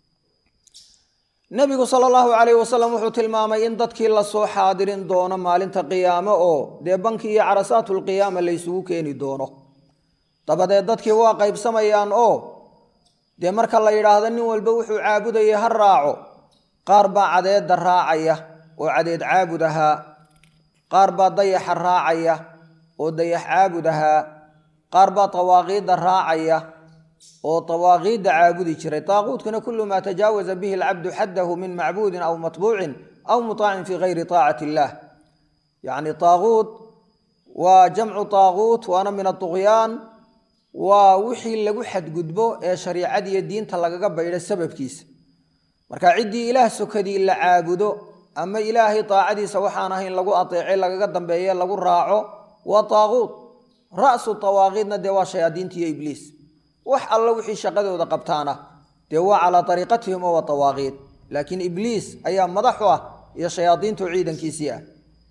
nabigu sallallahu alayhi wasallam wuxuu tilmaamay in dadkii la soo xaadirin doono maalinta qiyaamo oo deebanki iyo carasaatul qiyaama la isugu keeni doono dabadeed dadkii waa qaybsamayaan oo de marka la yiraahdo nin walba wuxuu caabudayay har raaco qaar baa cadeed raacaya oo cadeed caabudaha qaar baa dayax raacaya oo dayax caabudaha qaar baa tawaaqiid raacaya oo tawaaqiid caabudi jiray taaquudkuna kullu ma tajaawaza bihi al-'abdu haddahu min ma'buudin aw matbuu'in aw mutaa'in fi ghayri ta'ati Allah yani taaquud wa jam'u taaquut wa ana min at-tughyan wa wixii lagu xadgudbo ee shariicada iyo diinta lagaga bayray sababkiisa marka cidii ilaah sokadii la caabudo ama ilaahi taacadiisa waxaan ahayn lagu ateecay lagaga dambeeyay lagu raaco wa taaquut ra'su tawaaqidna de waa shayaadiinta iyo ibliis wax alla wixii shaqadooda qabtaana de waa ala tariiqatihim wa tawaaqid laakiin ibliis ayaa madax u ah iyo shayaadiintu ciidankiisii ah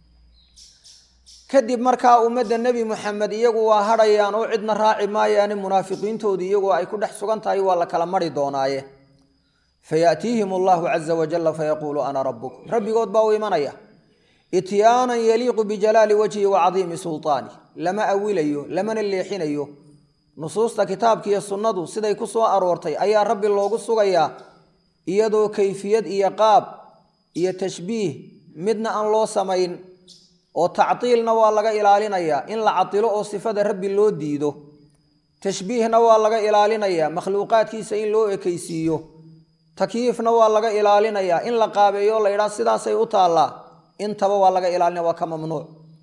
kadib markaa ummadda nabi maxamed iyagu waa hadhayaan oo cidna raaci maayaan munaafiqiintoodu iyagu ay ku dhex sugan tahay waa la kala mari doonaaye fayatihim Allahu azza wa jalla fayaqulu ana rabbuk rabbigood baa u imanaya itiyaanan yaliiqu bijalali wajhi wa 'azimi sultani lama awilayo lama leexinayo nusuusta kitaabka iyo sunnadu siday ku soo aroortay ayaa rabbi loogu sugayaa iyadoo kayfiyad iyo qaab iyo tashbiih midna aan loo samayn oo tactiilna waa laga ilaalinayaa in la catilo oo sifada rabbi loo diido tashbiihna waa laga ilaalinayaa makhluuqaadkiisa in loo ekaysiiyo takyiifna waa laga ilaalinayaa in la qaabeeyo la yiraahdo sidaasay u taala intaba waa laga ilaalinaya waa ka mamnuuc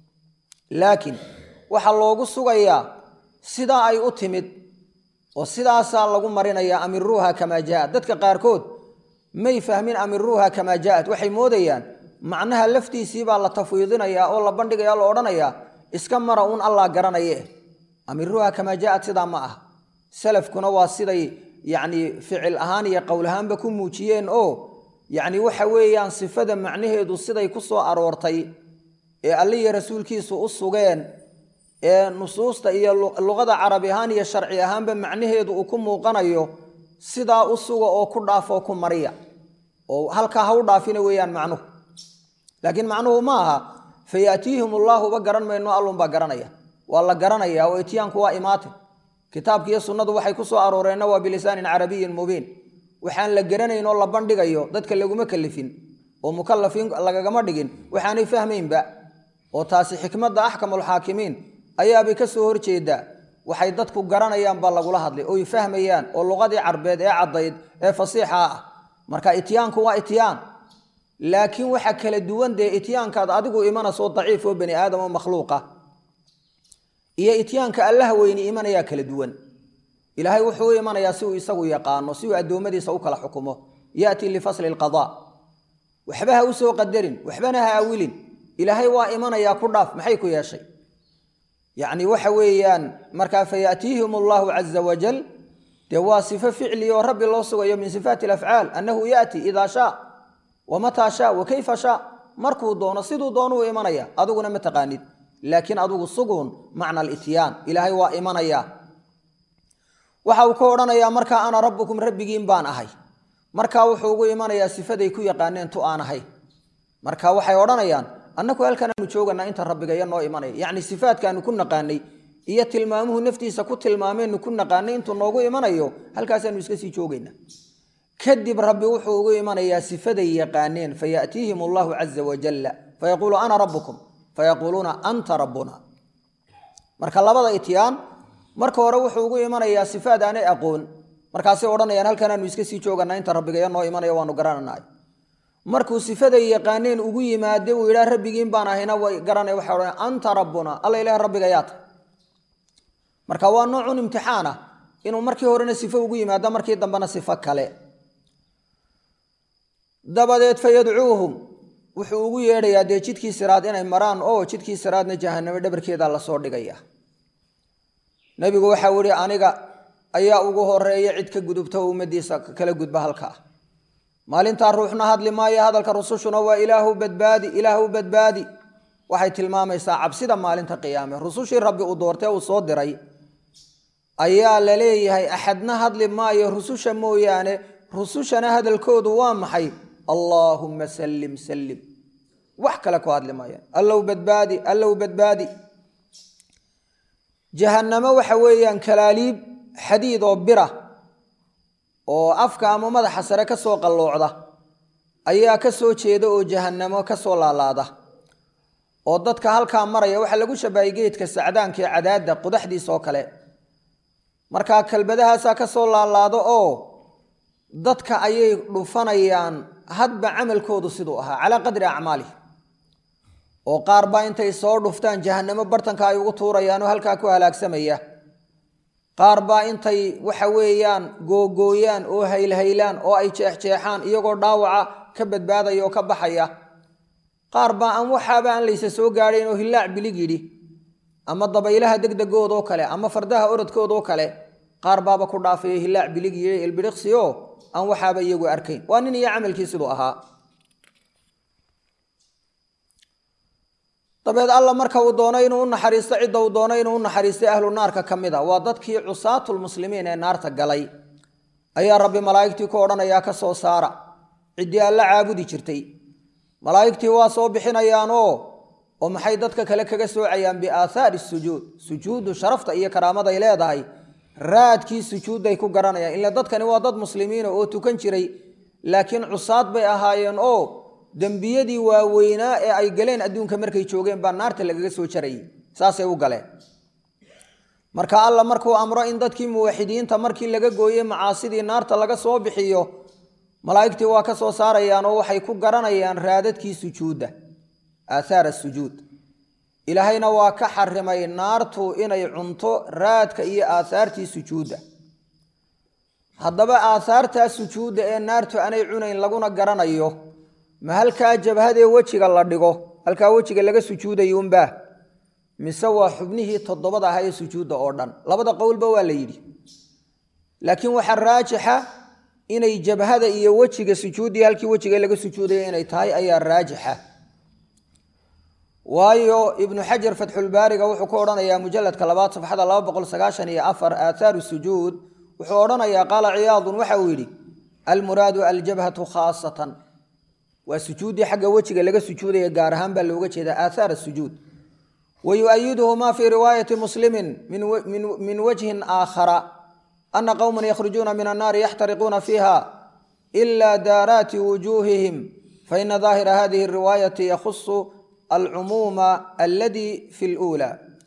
laakiin waxa loogu sugayaa sida ay u timid oo sidaasa lagu marinaya amiruha kama jaa dadka qaarkood may fahmin amiruha kama jaat waxay moodayaan macnaha laftiisii baa la tafwiidinaya oo la bandhigaya la oranaya iska mara un Allah garanaye amiruha kama jaat sida ma ah salafkuna waa siday yani ficil ahaan iyo qowl ahaanba ku muujiyeen oo yani waxa weeyaan sifada macnaheedu siday ku soo aroortay ee Allah iyo rasuulkiisu u sugeen ee nusuusta iyo luqada carabi ahaan iyo sharci ahaanba macnaheedu uu ku muuqanayo sida u sugo oo ku dhaafo ku mariya oo halka ha u dhaafina weeyaan macnuhu laakiin macnuhu ma aha fayatihim Allahu ba garan mayno Allahu ba garanaya wala garanaya oo itiyaanku waa imaate kitaabka iyo sunnadu waxay ku soo arooreen waa bilisaanin arabiyyin mubiin waxaan la garanayno la bandhigayo dadka laguma kalifin oo mukallafin lagagama dhigin waxaanay fahmaynba oo taasi xikmadda ahkamul haakimiin ayaa bay ka soo horjeeda waxay dadku garanayaan ba lagu la hadlay oo fahmayaan oo luqadii carbeed ee cadayd ee fasiixa ah marka itiyaanku waa itiyaan laakiin waxa kala duwan de itiyaankaad adigu imana soo daciif oo bani aadam oo makhluuqa iyo itiyaanka Allah weyni imanaya kala duwan ilaahay wuxuu imanayaa si uu isagu yaqaano si uu adoomadiisa u kala xukumo yaati li fasl al qada waxba ha u soo qadarin waxbana ha awilin ilaahay waa imanaya ku dhaaf maxay ku yeeshay يعني وحويان مركا فياتيهم الله عز وجل تواسف فعلي ورب الله سوى من صفات الافعال انه ياتي اذا شاء ومتى شاء وكيف شاء markuu doono siduu doono u imanaya adiguna ma taqaanid laakiin adigu sugun macna al-ityaan ilaahay waa imanaya waxa uu ka oranayaa marka ana rabbukum rabbigiin baan ahay marka wuxuu ugu imanayaa sifaday ku yaqaaneen tu aan ahay marka waxay oranayaan annaku halkan aanu jooganaa inta rabbiga noo imanaya yaani sifaadkaanu ku naqaanay iyo tilmaamuhu naftiisa ku tilmaameen ku naqaanay intuu noogu imanayo halkaas aanu iska sii joogaynaa kadib rabbi wuxuu ugu imanayaa sifaday yaqaaneen fayatihim Allahu azza wa jalla fayaqulu ana rabbukum fayaquluna anta rabbuna marka labada itiyaan marka hore wuxuu ugu imanayaa sifaad aanay aqoon markaasay oranayaan halkan aanu iska sii jooganaa inta rabbiga noo imanaya waanu garananaa markuu sifaday yaqaaneen ugu yimaade uu yiraahdo rabbigiin baan ahayna way garanay waxa oranay anta rabbuna alla ilaahay rabbiga yaata marka waa nooc imtixaan ah inuu markii horena sifo ugu yimaado markii dambana sifo kale dabadeed fayadcuuhum wuxuu ugu yeedhayaa dee jidkii siraad inay maraan oo jidkii siraadna jahannamo dhabarkeeda la soo dhigaya nabigu waxa uu yiri aniga ayaa ugu horeeya cid ka gudubta ummadiisa kala gudba halka maalinta ruuxna hadli maayo hadalka rusushuna waa ilaahu badbaadi waxay tilmaamaysaa cabsida maalinta qiyaamah rusushii rabbi u doortay uu soo diray ayaa la leeyahay ahadna hadli maayo rususha mooyaane rusushana hadalkoodu waa maxay allahumma sallim sallim wax kale ku hadli maayo allahu badbaadi jahannama waxa weeyaan kalaaliib xadiid oo bira oo afka ama madaxa sare ka soo qalloocda ayaa ka soo jeeda oo jahannamo ka soo laalaada oo dadka halka maraya waxa lagu shabaay geedka sacdaanka ee cadaada qudaxdiisa oo kale marka kalbadahaas ka soo laalaado oo dadka ayay dhufanayaan hadba amalkoodu sidoo aha ala qadri a'maali oo qaar baa intay soo dhuftaan jahannamo bartanka ay ugu tuurayaan oo halka ku halaagsamaya qaar baa intay waxa weeyaan googooyaan oo haylhaylaan oo ay jeexjeexaan iyagoo dhaawaca ka badbaadayo ka baxaya qaar baa aan waxaba aan laysa soo gaareen oo hilaac biligidi ama dabaylaha degdegooda oo kale ama fardaha orodkooda oo kale qaar baaba ku dhaafay hilaac biligidi ilbiriqsiyo aan waxaba iyagu arkayn waa nin iyo amalkiisu ahaa tabeed alla marka uu doonay inuu naxariisto cid uu doonay inuu naxariisto ahlu naarka kamida waa dadkii cusaatul muslimiin ee naarta galay ayaa rabbi malaa'iktii ku oranaya ka soo saara cidii alla caabudi jirtay malaa'iktii waa soo bixinayaan oo maxay dadka kale kaga soocayaan bi aathari sujuud sharafta iyo karaamada ay leedahay raadkii sujuuday ku garanayaan illa dadkani waa dad muslimiin oo tukan jiray laakiin cusaad bay ahaayeen oo dambiyadii waaweynaa ee ay galeen adduunka markay joogeen baa naarta lagaga soo jaray saasay u galeen marka alla markuu amro in dadkii muwaxidiinta markii laga gooyay macaasidii naarta laga soo bixiyo malaa'iktii waa ka soo saarayaan oo waxay ku garanayaan raadadkii sujuuda aathar as-sujuud ilaahayna waa ka xarimay naartu inay cunto raadka iyo aathaartii sujuuda haddaba aathaarta sujuuda ee naartu aanay cunayn laguna garanayo ma halka jabhadee wajiga la dhigo halka wajiga laga sujuudayo unba mise waa xubnihii toddobada ahaa ee sujuuda oo dhan labada qowlba waa la yiri laakiin waxa raajixa inay jabhada iyo wajiga sujuudii halkii wajiga laga sujuudayo inay tahay ayaa raajixa waayo ibn hajar fathul baariga wuxuu ku oranayaa mujalladka 2 safxada 294 aatharu sujuud wuxuu oranayaa qala ciyaad waxa uu yiri al muradu al jabhatu khaasatan وسجودي حق وجهك لغا سجوديه غار ahaan baa looga jeedaa aathar sujuud ويؤيده ما في روايه مسلم من وجه اخر ان قوما يخرجون من النار يحترقون فيها الا دارات وجوههم فان ظاهر هذه الروايه يخص العموم الذي في الاولى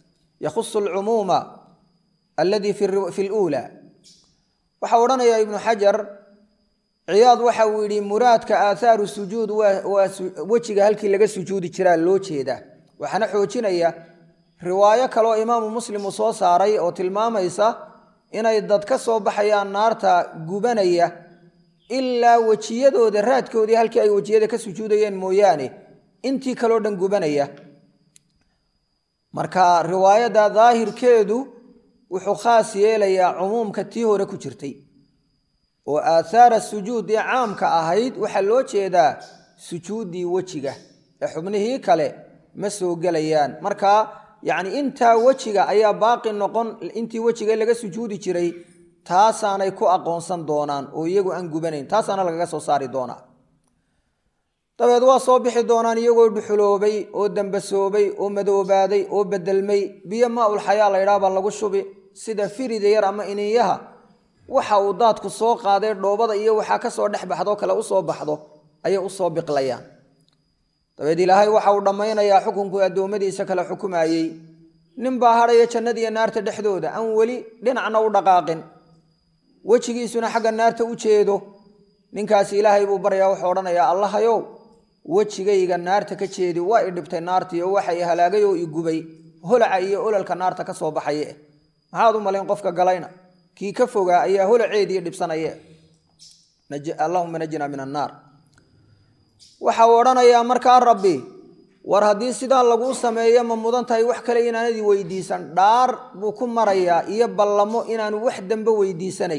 في الاولى وحورنا يا ابن حجر ciyaad waxa uu yiri muraadka aatharu sujuud waa wajiga halkii laga sujuudi jiraa loo jeeda waxana xoojinaya riwaayo kale oo imaam muslim soo saaray oo tilmaamaysa inay dad ka soo baxayaan naarta gubanaya illa wajiyadooda raadkoodii halkii ay wajiyada ka sujuudayeen mooyaane intii kale oo dhan gubanaya marka riwaayada daahirkeedu wuxuu khaas yeelayaa umumka tii hore ku jirtay وآثار السجود عام كأهيد وحلوش هذا سجودي وجهه xubnihii kale ma soo gelayaan marka yani intaa wejiga ayaa baaqi noqon intii wejiga laga sujuudi jiray taasaanay ku aqoonsan doonaan oo iyagu aan gubanayn taasaana lagaga soo saari doonaa dabeed waa soo bixi doonaan iyagoo dhuxuloobay oo dambasoobay oo madoobaaday oo bedelmay biyo maaul xayaa la yidhaha baa lagu shubi sida firida yar ama iniyaha waxa uu daadku soo qaaday dhoobada iyo waxaa ka soo dhex baxdo kale u soo baxdo ayay u soo biqlayaan dabeed ilaahay waxa uu dhammaynayaa xukunkii addoommadiisa kale xukumayey nin baa hadhaya jannada iyo naarta dhexdooda aan weli dhinacna u dhaqaaqin wejigiisuna xagga naarta u jeedo ninkaasi ilaahay buu baryaa wuxuu odhanayaa allahayow wejigayga naarta ka jeedi waa i dhibtay naartii oo waxa i halaagay oo i gubay holaca iyo ololka naarta ka soo baxaye maxaad u malayn qofka galayna kii ka fogaa ayaa holaceedii dhibsanaye allahumma najina min annaar waxa uu odhanayaa markaa rabbi war haddii sidaa laguu sameeyo ma mudan tahay wax kale inaanadi weydiisan dhaar buu ku marayaa iyo ballamo inaanu wax dambe weydiisanay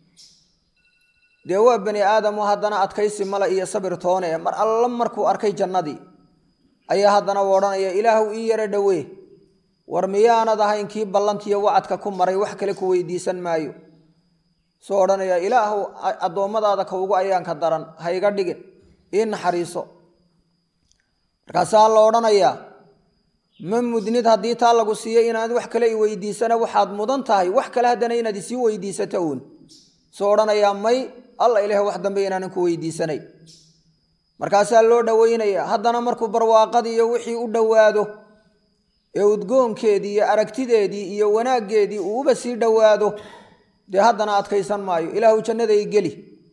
dee waa bani aadam oo haddana adkaysi male iyo sabir toone mar alla markuu arkay jannadii ayaa haddana u odhanaya ilaahu ii yara dhowee war miyaanad ahayn kii ballantiiyo wacadka ku maray wax kale ku weydiisan maayo soo odhanaya ilaahu addoommadaada ka ugu ayaan ka daran ha iga dhigin ii naxariiso markaasaa la odhanayaa ma mudnid haddii taa lagu siiyo inaad wax kale i weydiisana waxaad mudan tahay wax kale haddana inaad isii weydiisato uun soo odhanayaa may alla ilaah wax dambe inaanan ku weydiisanay markaasaa loo dhowaynayaa haddana markuu barwaaqadii iyo wixii u dhowaado ee udgoonkeedii iyo aragtideedii iyo wanaaggeedii uu uba sii dhowaado dee haddana adkaysan maayo ilaahu jannaday geli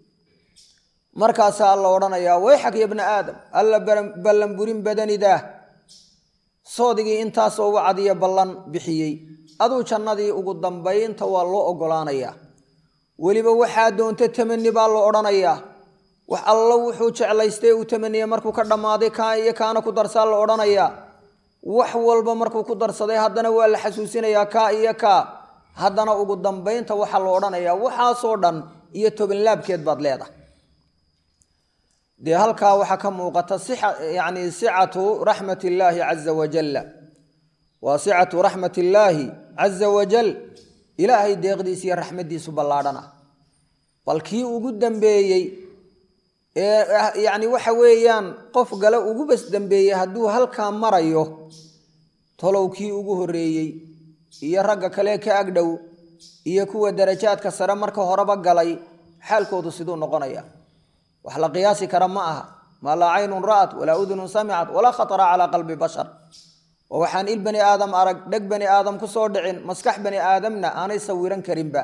markaasaa alla odhanayaa wayxak ya bna aadam alla ballan burin badanidaah soodigii intaasoo wacdiyo ballan bixiyey aduu jannadii ugu dambaynta waa loo oggolaanayaa weliba waxaa doonta tamani baa la odhanayaa wax alla wuxuu jeclaystay uu tamaniye markuu ka dhammaaday kaa iyo kaana ku darsaa la odhanayaa wax walba markuu ku darsaday haddana waa la xasuusinayaa kaa iyo kaa haddana ugu dambaynta waxaa la odhanayaa waxaasoo dhan iyo tobanlaabkeed baad leedahay dee halkaa waxaa ka muuqata yani sicatu raxmat illaahi caza wajalla waa sicatu raxmat illaahi caza wajal ilaahay deeqdiisa iyo raxmaddiisu ballaadhana bal kii ugu dambeeyey ee yani waxa weeyaan qof gale ugu bas dambeeyey hadduu halkaa marayo tolow kii ugu horreeyey iyo ragga kale ka agdhow iyo kuwa darajaadka sare marka horeba galay xaalkoodu siduu noqonaya wax la qiyaasi kara ma aha maa laa caynun ra'at walaa udunun samicat walaa khatara calaa qalbi bashar oo waxaan il bani aadam arag dheg bani aadam ku soo dhicin maskax bani aadamna aanay sawiran karinba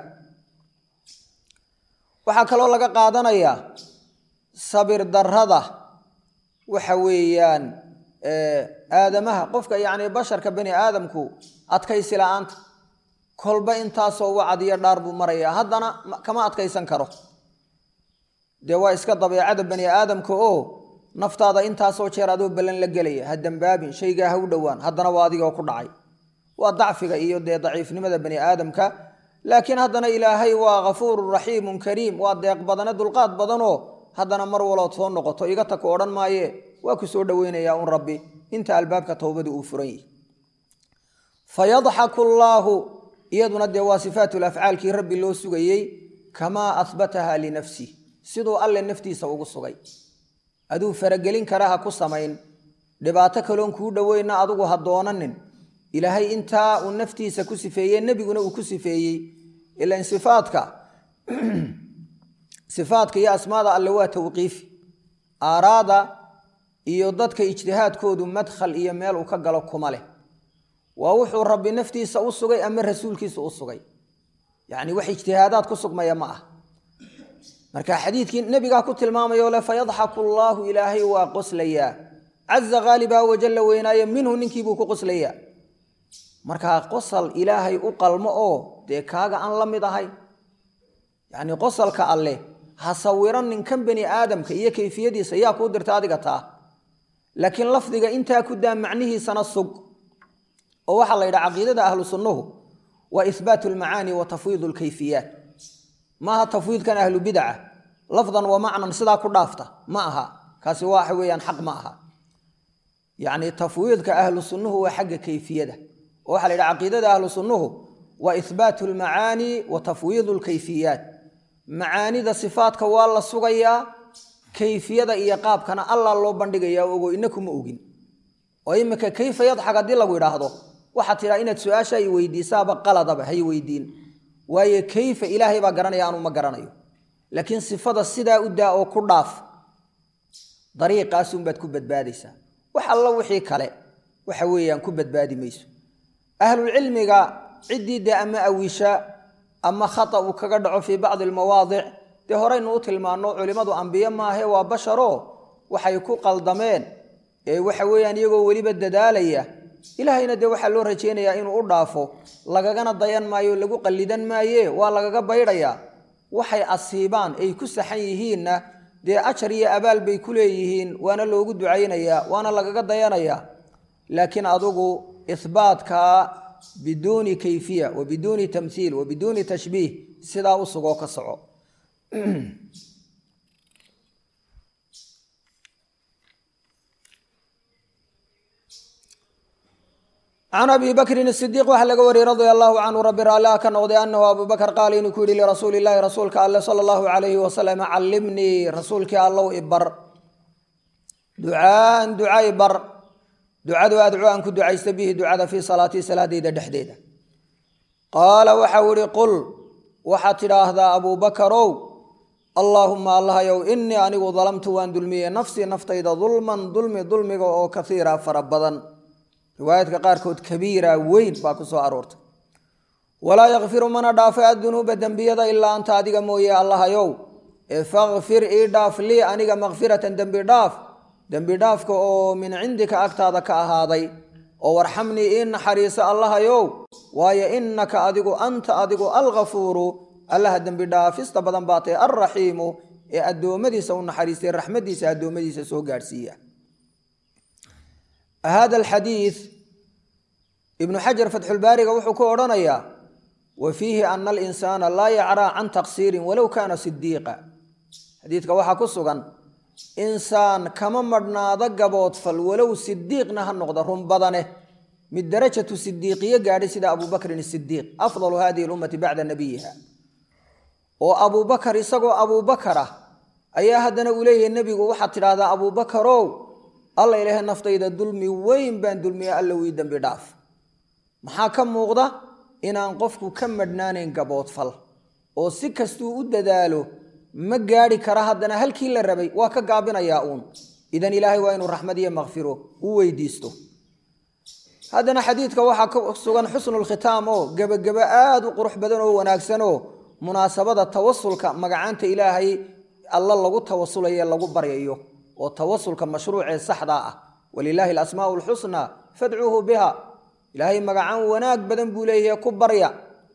waxaa kaloo laga qaadanayaa sabir darrada waxa weeyaan aadamaha qofka yacni basharka bani aadamku adkaysi la'aanta kolba intaasoo wacad iyo dhaar buu marayaa haddana kama adkaysan karo dee waa iska dabeecada bani aadamka oo naftaada intaasoo jeer adoo ballan la gelaya ha dambaabin shaygaa ha u dhowaan haddana waa adigoo ku dhacay waa dacfiga iyo dee daciifnimada bani aadamka laakiin haddana ilaahay waa ghafuurun raxiimun kariim waa deeq badane dulqaad badanoo haddana mar walood soo noqoto iga taku odhan maaye waa ku soo dhoweynayaa un rabbi inta albaabka towbadu uu furan yihi fayadxaku allaahu iyaduna dee waa sifaatulafcaalkii rabbi loo sugayey kamaa ahbataha linafsih siduu alle naftiisa ugu sugay aduu faragelin kara ha ku samayn dhibaato kaloon kuu dhoweyna adugu ha doonanin ilaahay intaa uu naftiisa ku sifeeyey nebiguna uu ku sifeeyey ilan sifaadka iyo asmaada alle waa tawqiifi aaraada iyo dadka ijtihaadkoodu madkhal iyo meel uu ka galo kuma leh waa wuxuu rabbi naftiisa u sugay ama rasuulkiisa u sugay yacni wax ijtihaadaad ku sugmaya ma ah marka xadiidkii nabiga ku tilmaamayo le fayadxaku allaahu ilaahay waa qoslayaa caza ghaaliba wajalla weynaaye minhu ninkii buu ku qoslayaa markaa qosal ilaahay u qalmo oo dee kaaga aan la mid ahay yacni qosalka alle ha sawiran ninkan bani aadamka iyo kayfiyadiisa yaa kuu dirta adiga taa laakiin lafdiga intaa ku daa macnihiisana sug oo waxaa la yidhaha caqiidada ahlu sunnuhu waa ihbaatu almacaani wa tafwiidu alkayfiyaat maaha tafwiidkan ahlu bidca lafdan wa macnan sidaa ku dhaafta ma aha kaasi waxa weeyaan xaq ma aha يعني تفويض كأهل السنة هو حق كيفية وحل إلى عقيدة أهل السنة وإثبات المعاني وتفويض الكيفيات معاني ذا صفات كوالله السقيا كيفية إيقاب كان الله بندقيا وقو إنكم أوجين وإمك كيف يضحك دي الله ويراهضه وحتى رأينا سؤال شيء ويدي سابق قلد هي ويدين وهي كيف إلهي بقراني أنا ما قراني لكن صفات السدا أداء وكرداف طريقة سنبت كبت بادسة وحالله وحي كالي وحويا كبت بادي ميسو أهل العلم عدي دا أما أويشاء أما خطأ وكقدعوا في بعض المواضع دي هورين نوتل ما نوع علماء أنبياء ما هو بشرو وحيكو قلدمين وحويا يقو وليب الددالية إلهينا دي وحا لو رجينيا إنو أردافو لغاقنا ضيان مايو لغو قلدان مايو ولغاقا بيريا وحي أصيبان أي كسحيهين دي أشري أبال بيكوليهين وانا لوغو دعينيا وانا لغاقا ضيانيا لكن أدوغو إثباتك بدون كيفية وبدون تمثيل وبدون تشبيه سدا أصغوك صعو عن أبي بكر الصديق وحلق وري رضي الله عنه رب رأى كان وضي أنه أبو بكر قال إن كوري لرسول الله رسولك الله صلى الله عليه وسلم علمني رسولك الله إبر دعاء إبر دعاء أنك دعاء يستبيه دعاء في صلاتي صلاة ديدة دحديدة قال وحوري قل وحتى هذا أبو بكر اللهم الله يو إني أني ظلمت وأن دلمي نفسي نفتيد ظلمي أو كثيرا فربضا رواية قاركود كبيرة وين باكسو أرورت ولا يغفر من دافع الذنوب الذنبية إلا أنت أديك مويا الله يو فاغفر إيداف لي أنيك مغفرة ذنبي داف من عندك أكتادك هذا وارحمني إن حريص الله يو ويا إنك أنت أديك الغفور الله ذنبي داف استبدن باطي الرحيم أدو مديس ونحريص الرحمة ديس أدو مديس سو غارسية هذا الحديث ابن حجر فتح الباري وحكو أورانيا وفيه أن الإنسان لا يعرى عن تقصير ولو كان صديقا حديثك وحكو سغن إنسان كما مرنا ضقبوت فل ولو صديقنا هالنقطة هم بدنه من درجة الصديقية قاعد سيدا أبو بكر الصديق أفضل هذه الأمة بعد نبيها وأبو بكر يسقو أبو بكر أيها هدنا إليه النبي وحط هذا أبو بكر الله إليه نفتيد دلمي وين بان دلمي الله ويدن بداف محاكم موغدا إن أنقفكو كم مدنانين قبوت فل oo si kastu u dadaalo ma gaari kara hadana halkii la rabay waa ka gaabinaya idan ilaahay waa inuu raxmad iyo maghfiro u weydiisto hadana xadiidka waxa ka sugan xusnul khitaam oo gabagaba aad u qurux badan oo wanaagsan oo munaasabada tawassulka magacaanta ilaahay alla lagu tawassulayo lagu baryayo oo tawassulka mashruuci saxda ah walillahi alasmaa'ul husna fad'uuhu biha ilaahay magacaan wanaag badan buu leeyahay ku barya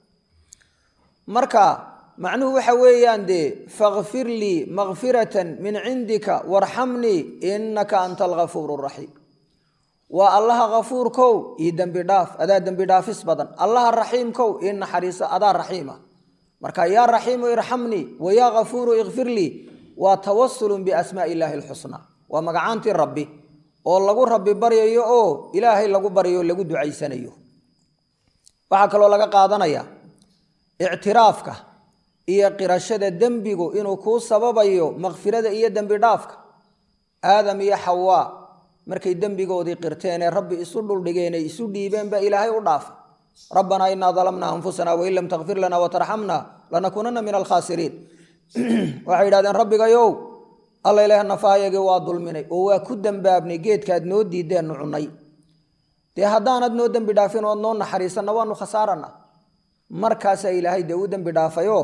marka معنوه وحويان دي فاغفر لي مغفرة من عندك وارحمني إنك أنت الغفور الرحيم والله غفور كو يدن بداف أدا دن بداف اسبدا الله الرحيم كو إن حريص أدا رحيمة مركا يا رحيم يرحمني ويا غفور يغفر لي وتوصل بأسماء الله الحسنى ومقعانت ربي والله ربي بريو أو إلهي لغو بريو لغو دعي سنيو وحكالو لغا قادنا يا اعترافك iyo qirashada dambigu inuu ku sababayo maghfirada iyo dambi dhaafka aadam iyo hawa markay dambigoodii qirteen rabbi isu dhul dhigeen isu dhiibeen ba ilaahay u dhaaf rabbana inna zalamna anfusana wa illam taghfir lana wa tarhamna lanakunanna min al-khasirin waxa yiraahdeen rabbigayow alla ilaahay nafaayage waa dulminay oo waa ku dambaabnay geedkaad noo diideen cunay tii hadaanad noo dambi dhaafin oo noo naxariisana waanu khasaarana markaas ilaahay dambi dhaafayo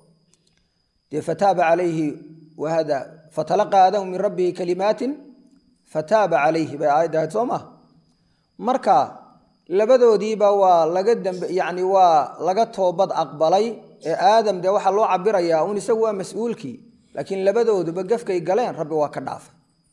فتاب عليه وهذا فتلقى آدم من ربه كلمات فتاب عليه بآية توما مركا لبدو ديبا ولقدم يعني ولقد توبد أقبلي آدم ده وحا لو عبر يا أوني سوى مسؤولكي لكن لبدو ديبا قفك يقلين ربي واكداف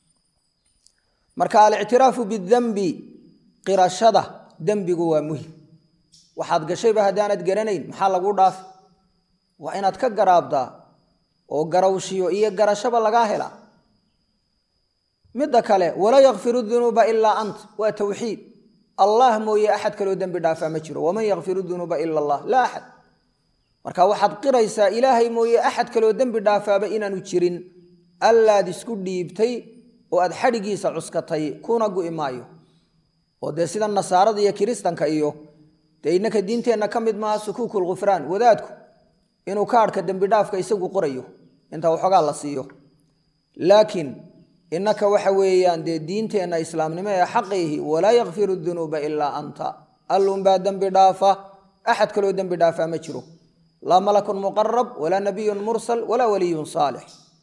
مركا الاعتراف بالذنب قراشده ذنبي قوى مهم وحاد قشيبه هدانت قرنين محال لقو داف وإنات كقراب دا oo garawshiyo iyo garashaba laga hela midda kale walaa yakfiru dunuuba ilaa ant waa tawxiid allah mooye axad kaloo dembi dhaafaa ma jiro waman yakfiru dunuuba ila allah laa axad marka waxaad qiraysaa ilaahay mooye axad kaloo dembi dhaafaaba inaanu jirin allaad isku dhiibtay oo aad xadhigiisa cuskatay kuna gu'i maayo oo dee sida nasaarada iyo kiristanka iyo dee innaka diinteenna ka mid maaha sukuukul khufraan wadaadku inuu kaadhka dembi dhaafka isagu qorayo inta waxoogaa la siiyo laakiin innaka waxa weeyaan dee diinteenna islaamnimo ee xaqiihi walaa yakfiru dunuuba ilaa anta allunbaa dembi dhaafa axad kaloo dembi dhaafaa ma jiro laa malakun muqarab walaa nabiyun mursal walaa waliyun saalix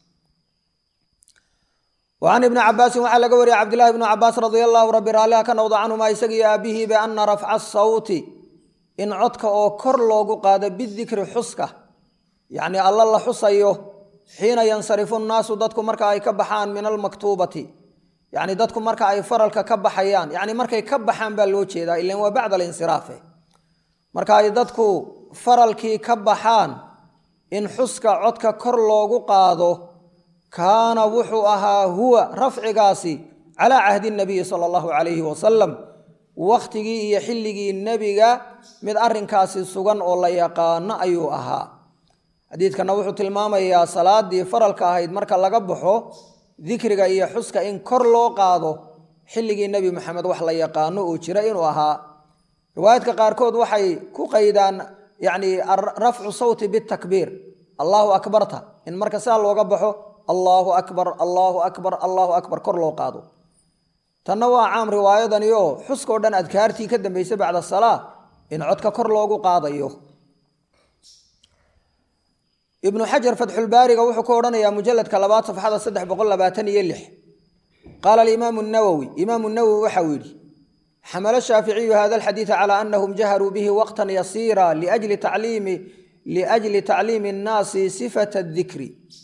وعن ابن عباس وحا لغا وري عبد الله بن عباس رضي الله ربي رالها كنوض عنهما يسقي أبيه بأن رفع الصوت إن عدك أو كر لوغو قاد بالذكر حسكة يعني الله حسيه حين ينصرف الناس دادكم مركا أي كبحان من المكتوبة يعني دادكم مركا أي فرلك كبحيان يعني مركا يكبحان بالوجه ذا إلا وبعد الانصراف مركا أي دادكو فرلك كبحان إن حسكة عدك كر لوغو قادو كان وحوها هو رفع قاسي على عهد النبي صلى الله عليه وسلم وقتي يحلقي النبي من أرن كاسي سوغن أولا يقان أيوها حديث كان وحو تلماما يا صلاة دي فرالك هيد مركا لقبحو ذكرك إيا حسك إن كرلو قادو حلقي النبي محمد وحلا يقان وشرائن وها روايتك قاركود وحي كو قيدان يعني رفع صوت بالتكبير الله أكبرته إن مركا سال وقبحو الله أكبر الله أكبر الله أكبر كر لو قادو تنوع عام رواية يو حسكو دان أذكارتي كدن بيس بعد الصلاة إن عدك كر لو قادو يو ابن حجر فتح الباري وحو كورنا يا مجلد كلبات صفحة الصدح بقول باتني يلح قال الإمام النووي إمام النووي وحويلي حمل الشافعي هذا الحديث على أنهم جهروا به وقتا يسيرا لأجل تعليم الناس صفة الذكر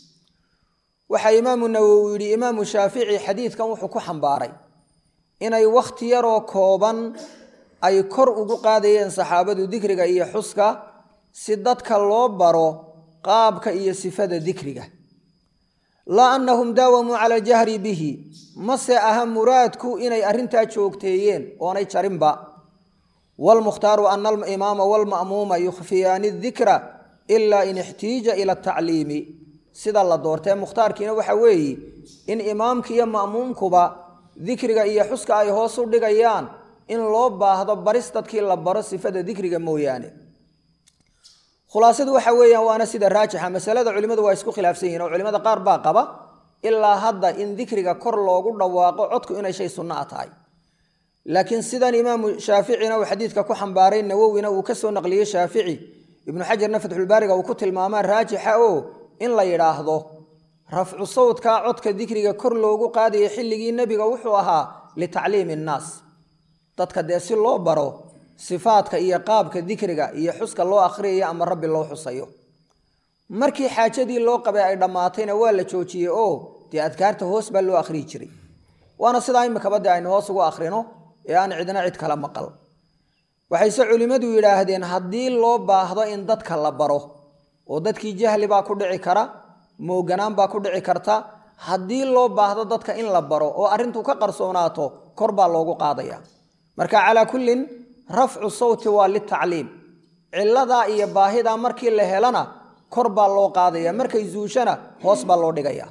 waxa imaamu nawawi yiri imaamu shaafici xadiidkan wuxuu ku xambaaray inay waqti yar oo kooban ay kor ugu qaadayeen saxaabadu dhikriga iyo xuska si dadka loo baro qaabka iyo sifada dhikriga la annahum dawamu ala jahri bihi mase aha muraadku inay arinta joogteeyeen oonay jarinba wal mukhtaru anna al imama wal ma'muma yukhfiyani dhikra illa in ihtija ila at-ta'limi sida la doortay mukhtaarkiina waxa weey in imaamka iyo ma'muumkuba dhikriga iyo xuska ay hoos u dhigayaan in loo baahdo baris dadkii la baro sifada dhikriga mooyaane khulaasadu waxa weeyaan waana sida raajixa masalada culimadu waa isku khilaafsan yihiin oo culimada qaar baa qaba ilaa hadda in dhikriga kor loogu dhawaaqo codku inay shay sunna tahay laakiin sidan imaamu shaafiicina uu xadiidka ku xambaaray nawawina uu ka soo naqliyay shaafici ibn xajarna fathul baariga uu ku tilmaamaa raajixa oo in la yiraahdo rafcu sawtka codka dhikriga kor loogu qaadayo xilligii nabiga wuxuu ahaa li ta'liimin naas dadka deesi loo baro sifaadka iyo qaabka dhikriga iyo xuska loo akhriyo ama rabbi loo xusayo markii xaajadii loo qabay ay dhamaatayna waa la joojiyay oo tii adkaarta hoos baa loo akhri jiray waana sidaa imika bada aynu hoos ugu akhrino ee aan cidina cid kala maqal waxay culimadu yiraahdeen hadii loo baahdo in dadka la baro oo dadkii jahli baa ku dhici kara mooganaan baa ku dhici karta hadii loo baahdo dadka in la baro oo arintu ka qarsoonaato kor baa loogu qaadaya marka ala kullin rafcu sawti waa li ta'liim cilada iyo baahida markii la helana kor baa loo qaadaya markay zuushana hoos baa loo dhigaya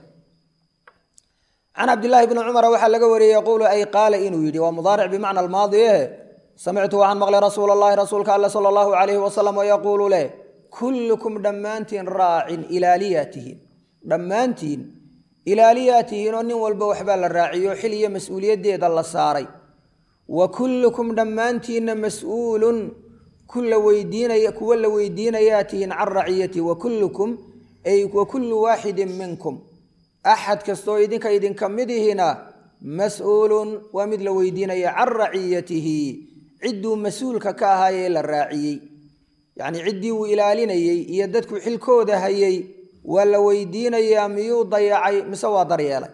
عن عبد الله بن عمر وحا لغا وري يقول اي قال انه يدي ومضارع بمعنى الماضي سمعته عن مغلى رسول الله رسولك الله صلى الله عليه وسلم ويقول له كلكم دمانتين راع إلالياته دمانتين إلالياته إنه والبا وحبال الراعي حلية مسؤولية ديد الله صاري وكلكم دمانتين مسؤول كل ويدين ياتين عن رعيته وكلكم أي وكل واحد منكم أحد كستويدين كيدين كمده هنا مسؤول ومثل ويدين عن رعيته عدوا مسؤول كاهاي للراعي يعني عدي وإلاليني يددك حلكوده هيي ولا ويدينيا ميو ضيعي مسوا درياله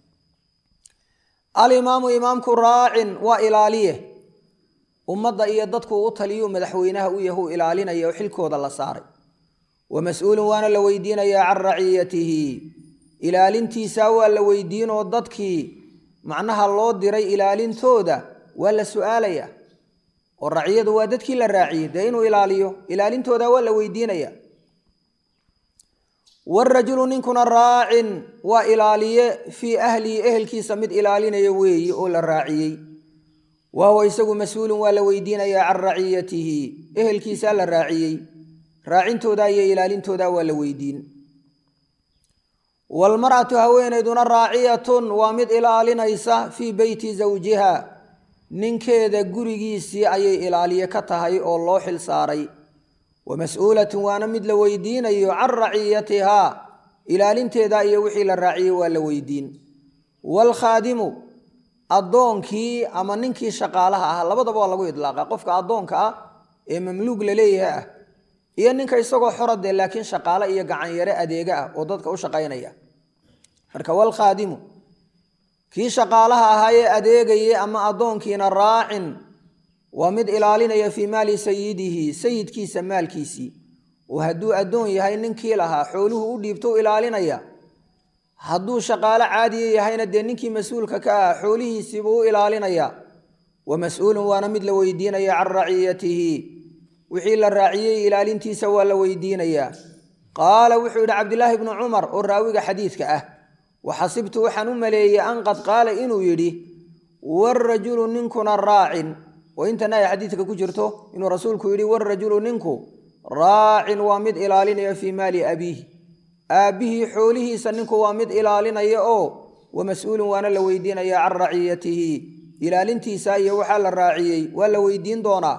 الإمام إمامك راع وإلاليه ومضى يددك وطليو مدحوينها ويهو إلالينيا وحلكوده الله صاري ومسؤول وانا لويدينيا عن رعيته إلالينتي ساوى لويدين وددك macnaha loo diray ilaalintooda waa la su'aalaya oo raciyadu waa dadkii la raaciyay de inuu ilaaliyo ilaalintooda waa la weydiinaya warajulu ninkuna raacin waa ilaaliye fii ahlihi ehelkiisa mid ilaalinaya weeyi oo la raaciyey wahuwa isagu mas-uulun waa la weydiinayaa can raciyatihi ehelkiisaa la raaciyey raacintooda iyo ilaalintooda waa la weydiin walmar'atu haweenayduna raaciyatun waa mid ilaalinaysa fii beyti zawjiha ninkeeda gurigiisii ayay ilaaliye ka tahay oo loo xil saaray wamas-uulatun waana mid la weydiinayo can raciyatihaa ilaalinteeda iyo wixii la raaciyey waa la weydiin waalkhaadimu addoonkii ama ninkii shaqaalaha ah labadaba waa lagu idlaaqa qofka addoonka ah ee mamluug la leeyahay ah iyo ninka isagoo xorade laakiin shaqaale iyo gacan yare adeega ah oo dadka u shaqaynaya marka waalkhaadimu kii shaqaalaha ahaayee adeegayay ama addoonkiina raacin waa mid ilaalinaya fii maali sayidihi sayidkiisa maalkiisii oo hadduu addoon yahay ninkii lahaa xooluhu u dhiibto ilaalinaya hadduu shaqaale caadiya yahayna dee ninkii mas-uulka ka ah xoolihiisiibuu u ilaalinaya wa mas-uulun waana mid la weydiinaya can raciyatihi wixii la raaciyey ilaalintiisa waa la weydiinayaa qaala wuxuu yidhi cabdilaahi bnu cumar oo raawiga xadiidka ah waxasibtu waxaan u maleeyey an qad qaala inuu yidhi warajulu ninkuna raacin oo intan ay xadiidka ku jirto inuu rasuulku yidhi warajulu ninku raacin waa mid ilaalinaya fii maali abiihi aabbihii xoolihiisa ninku waa mid ilaalinaya oo wamas-uulun waana la weydiinaya can raciyatihi ilaalintiisa iyo waxaa la raaciyey waa la weydiin doonaa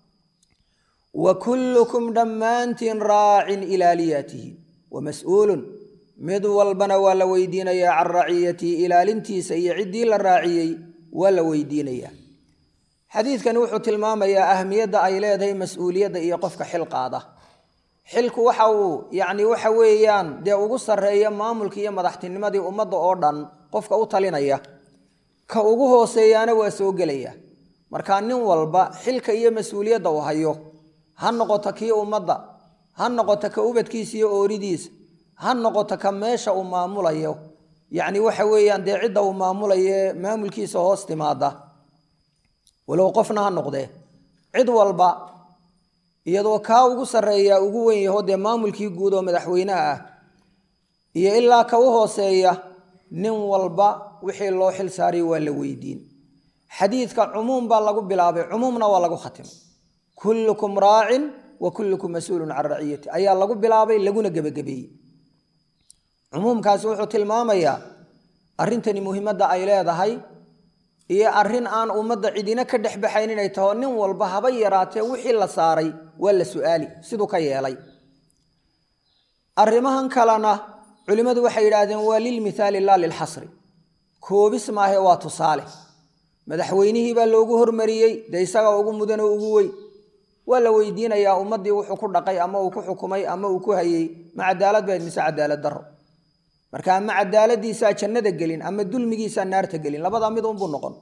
wa kullukum dhammaantiin raacin ilaaliyatihi wamas-uulun mid walbana waa la weydiinayaa can raciyatihi ilaalintiisa iyo ciddii la raaciyey waa la weydiinayaa xadiidkani wuxuu tilmaamayaa ahmiyadda ay leedahay mas-uuliyadda iyo qofka xil qaada xilku waxa uu yacni waxa weeyaan dee ugu sarreeya maamulka iyo madaxtinimadii ummadda oo dhan qofka u talinaya ka ugu hooseeyaana waa soo gelaya markaa nin walba xilka iyo mas-uuliyadda uu hayo ha noqoto kii ummadda ha noqoto ka ubadkiisa iyo ooridiisa ha noqoto ka meesha uu maamulayo yacni waxa weeyaan dee cidda uu maamulaye maamulkiisa hoos timaada walow qofna ha noqdee cid walba iyadoo kaa ugu sarreeya ugu weyn yaho dee maamulkii guud oo madaxweynaha ah iyo ilaa ka u hooseeya nin walba wixii loo xil saaray waa la weydiin xadiidka cumuum baa lagu bilaabay cumuumna waa lagu khatimay kullukum raacin wa kullukum mas-uulun can raciyati ayaa lagu bilaabay laguna gebagabeeyey cumuumkaasi wuxuu tilmaamayaa arrintani muhiimadda ay leedahay iyo arrin aan ummadda cidina ka dhex baxayn inay taho nin walba haba yaraatee wixii la saaray waa la su'aali siduu ka yeelay arrimahan kalena culimmadu waxay yidhaahdeen waa lilmithaali laa lilxasri koobis maahe waa tusaale madaxweynihii baa loogu hormariyey dee isagaa ugu mudan oo ugu wey waa la weydiinayaa ummaddii wuxuu ku dhaqay ama uu ku xukumay ama uu ku hayey ma cadaalad bayd mise cadaalad darro marka ama cadaaladiisaa jannada gelin ama dulmigiisaa naarta gelin labadaa mid unbuu noqon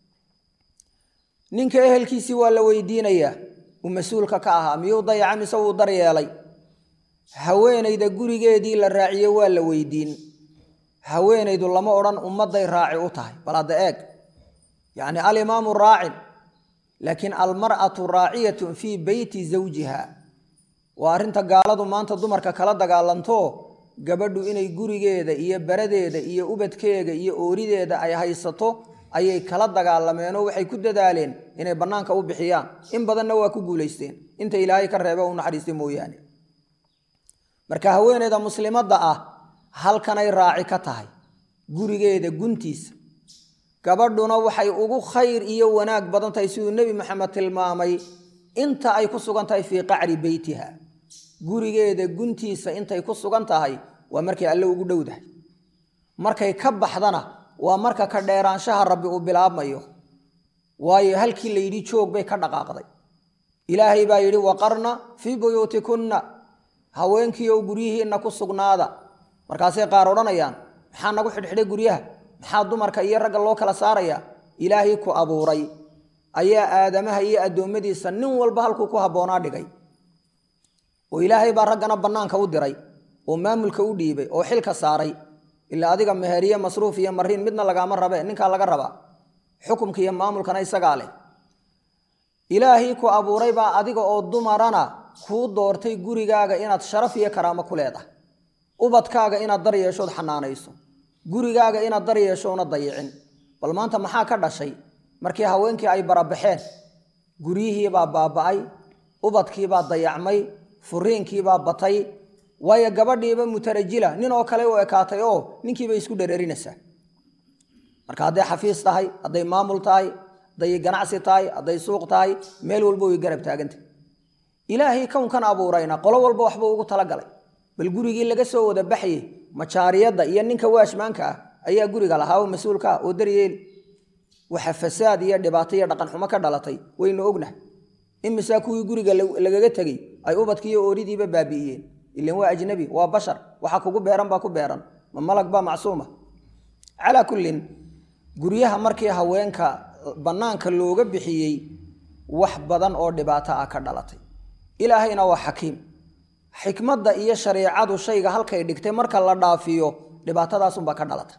ninka ehelkiisii waa la weydiinayaa uu mas-uulka ka ahaa miyuu dayaca mise wuu daryeelay haweenayda gurigeedii la raaciyey waa la weydiin haweenaydu lama odhan ummadday raaci u tahay bal hadda eeg yacni alimaamu raacin laakiin almar'atu raaciyatun fii beyti zawjiha waa arrinta gaaladu maanta dumarka kala dagaalanto gabadhu inay gurigeeda iyo baradeeda iyo ubadkeega iyo oorideeda ay haysato ayay kala dagaalameenoo waxay ku dadaaleen inay bannaanka u bixiyaan in badanna waa ku guulaysteen inta ilaahay ka reebe u naxariistay mooyaane marka haweeneyda muslimadda ah halkanay raaci ka tahay gurigeeda guntiisa gabadhuna waxay ugu khayr iyo wanaag badan tahay siduu nebi maxamed tilmaamay inta ay ku sugan tahay fii qacri beytiha gurigeeda guntiisa intay ku sugan tahay waa markay alle ugu dhowdahay markay ka baxdana waa marka ka dheeraanshaha rabbi uu bilaabmayo waayo halkii la yidhi joog bay ka dhaqaaqday ilaahay baa yidhi waqarna fii buyuutikunna haweenkiiyow guryihiinna ku sugnaada markaasay qaar odhanayaan maxaa nagu xidhxidhay guryaha maxaa dumarka iyo ragga loo kala saarayaa ilaahay ku abuuray ayaa aadamaha iyo addoommadiisa nin walba halkuu ku habboonaa dhigay oo ilaahay baa raggana bannaanka u diray oo maamulka u dhiibay oo xilka saaray ila adiga meheriye masruuf iyo marin midna lagama rabe ninka laga raba xukumka iyo maamulkana isaga leh ilaahi ku abuuray baa adiga oo dumarana ku doortay gurigaaga inaad sharaf iyo karaamo ku leedahay ubadkaaga inaad dar yeesho xanaanayso gurigaaga inaad dar yeesho una dayicin bal maanta maxaa ka dhashay markii haweenkii ay barabaxeen guriyihii baa baaba'ay ubadkii baa dayacmay furiinkii baa batay way gabadhiiba mutarajila nin oo kale oo ekaatay oo ninkiiba isku dhereerinaysa marka haday xafiis tahay haday maamul tahay haday ganacsi tahay haday suuq tahay meel walba way garab taagantay ilaahi koonkan abuurayna qolo walba waxba ugu tala galay bal gurigii laga soo wada baxay macaariyada iyo ninka waashmaanka ayaa guriga lahaa oo mas'uulka oo daryeel waxa fasaad iyo dhibaato iyo dhaqan xumo ka dhalatay waynu ognahay imisa kuwii guriga lagaga tagay ay ubadkii ooridiiba baabiiyeen ilaa waa ajnabi waa bashar waxa kugu beeran baa ku beeran ma malag baa macsuuma ala kullin guriyaha markii haweenka banaanka looga bixiyay wax badan oo dhibaato ah ka dhalatay ilaahayna waa xakiim xikmadda iyo shariicadu shayga halkay dhigtay marka la dhaafiyo dhibaatadaas un baa ka dhalatay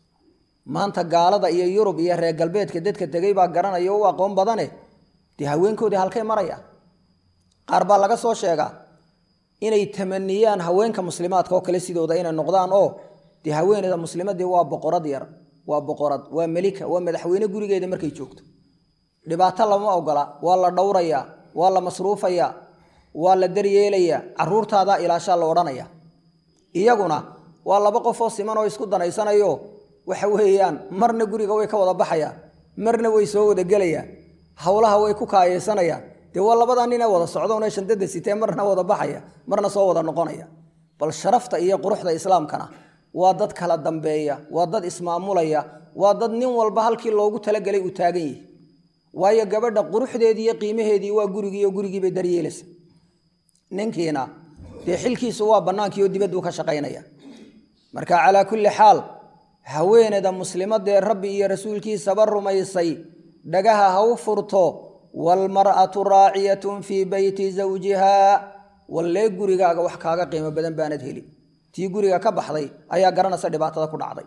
maanta gaalada iyo Yurub iyo reer galbeedka dadka tagay baa garanayo oo aqoon badane di haweenkoodii halkay maraya qaar baa laga soo sheegaa inay tamaniyaan haweenka muslimaadka oo kale sidooda inay noqdaan oo di haweenada muslimadii waa boqorad yar waa boqorad waa malika waa madaxweyne gurigeeda markay joogto dhibaato lama ogola waa la dhowraya waa la masruufaya waa la daryeelaya caruurtaada ilaasha la oranaya iyaguna waa laba qof oo siman oo isku danaysanayo waxa weeyaan marna guriga way ka wada baxayaan marna way soo wada galayaan hawlaha way ku kaayeysanayaan de waa labadan nin wada socdoona shandada sitee marna wada baxaya marna soo wada noqonaya bal sharafta iyo quruxda islaamkana waa dad kala dambeeya waa dad ismaamulaya waa dad nin walba halkii loogu tala galay u taagan yahay waayo gabadha quruxdeedii iyo qiimaheedii waa gurigii bay daryeelaysa ninkiina de xilkiisu waa banaankii oo dibadda ka shaqeynaya marka ala kulli xaal haweenada muslimadda rabbi iyo rasuulkiisa rumaysay dhagaha ha u furto wal mar'atu raa'iyatun fi bayti zawjiha wallee gurigaaga wax kaaga qiimo badan baanad heli tii guriga ka baxday ayaa garanaysa dhibaatada ku dhacday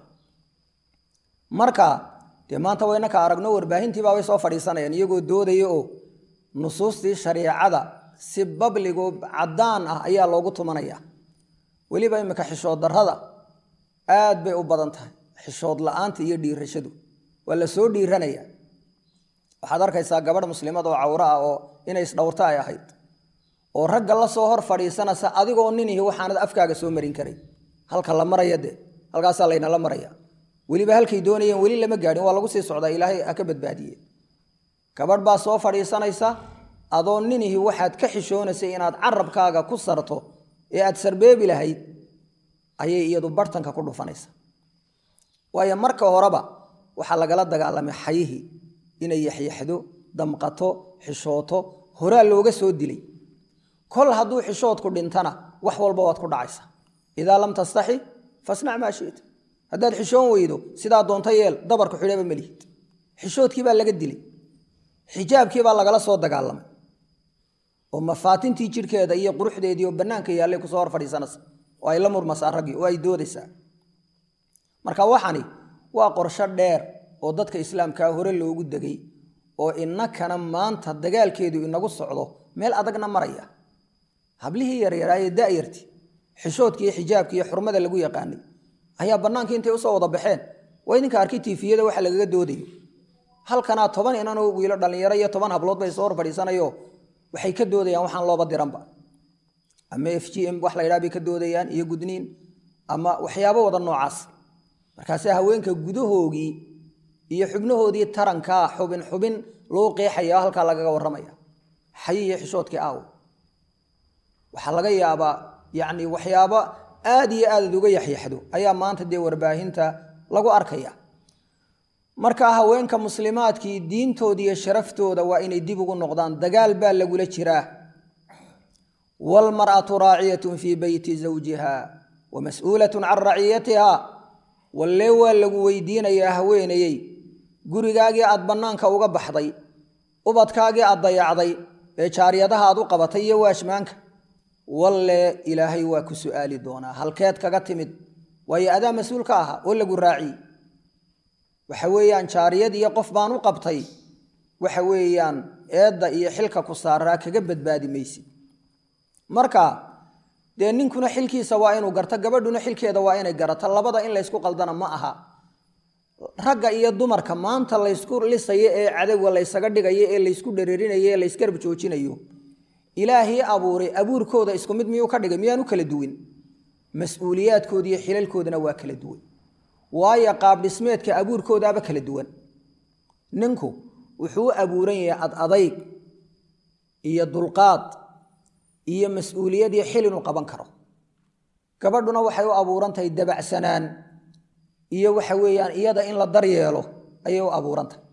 marka de maanta wayna ka aragno warbaahintii baa way soo fadhiisanayaan iyagoo doodaya oo nusuustii shariicada si babligo cadaan ah ayaa loogu tumanaya waliba imika xishood darrada aad bay u badan tahay xishood la'aanta iyo dhiirashadu wala soo dhiiranaya waxaad arkaysaa gabadh muslimad oo cawra ah oo inay isdhawrta ay ahayd oo ragga la soo hor fadhiisanaysa adigoo ninihi waxaanad afkaaga soo marin karay halka la marayade halkaas layna la maraya waliba halkay doonayeen wali lama gaadhin waa lagu sii socdaa ilaahay ka badbaadiyay gabadh baa soo fadhiisanaysa adoo ninihi waxaad ka xishoonaysaa inaad carabkaaga ku sarto ee aad sarbeebi lahayd ayay iyadu bartanka ku dhufanaysa waayo marka horeba waxa lagala dagaalamay xayihi inay yaxyaxdo damqato xishooto horaa looga soo dilay kol hadduu xishoodku dhintana wax walba waad ku dhacaysa idaa lam tastaxi fasnac maa shi'ta haddaad xishoon weydo sidaa doonta yeel dabarku xidhaba malihid xishoodkii baa laga dilay xijaabkii baa lagala soo dagaalamay oo mafaatintii jirkeeda iyo quruxdeedii oo bannaanka yaallay ku soo hor fadhiisanaysa oo ay la murmasaa raggii oo ay doodaysaa marka waxani waa qorsho dheer oo dadka islaamka hore loogu degay oo innakana maanta dagaalkeedu inagu socdo meel adagna maraya hablihii yaryaraayee daayirti xishoodkii iyo xijaabkii iyo xurmada lagu yaqaanay ayaa bannaankii intay usoo wada baxeen waa idinka arkay tiifiyada waxa lagaga doodayo halkana 10 inanoo wiilo dhalinyaro iyo 10 hablood bay soo hor fadhiisanayo waxay ka doodayaan waxaan looba diranba ama FGM wax la yiraahdo ka doodayaan iyo gudniin ama waxyaabo wada noocaas markaas haweenka gudahoogii iyo xubnahoodii taranka xubin loo qeexayo halka laga waramaya xayiye xishoodkii aaw waxa laga yaabaa yaani waxyaabo aad iyo aad uga yaxyaxdo ayaa maanta de warbaahinta lagu arkaya marka haweenka muslimaadkii diintoodii iyo sharaftooda waa inay dib ugu noqdaan dagaal baa lagu la jiraa wal mar'atu raa'iyatun fi bayti zawjiha wa mas'uulatun 'an ra'iyatiha walle waa lagu weydiinayaa haweenayay gurigaagii aad bannaanka uga baxday ubadkaagii aad dayacday ee jaariyadaha aad u qabatay iyo waashmaanka walle ilaahay waa ku su'aali doonaa halkeed kaga timid waayo adaa mas-uul ka aha oo lagu raaci waxa weeyaan jaariyad iyo qof baan u qabtay waxa weeyaan eedda iyo xilka ku saaraa kaga badbaadi maysid marka dee ninkuna xilkiisa waa inuu garto gabadhuna xilkeeda waa inay garato labada in laysku qaldana ma aha ragga iyo dumarka maanta laysku lisayo ee cadawga laysaga dhigayo ee laysku dhereerinayo ee laysgarab joojinayo ilaahay abuuray abuurkooda isku mid miyuu ka dhigay miyaanu kala duwan mas-uuliyaadkooda iyo xilalkoodana waa kala duwan waayo qaab dhismeedka abuurkoodaaba kala duwan ninku wuxuu abuuran yahay adayg iyo dulqaad iyo mas-uuliyad iyo xil inuu qaban karo gabadhuna waxay u abuurantahay dabacsanaan iyo waxa weeyaan iyada in la daryeelo ayay u abuurantahay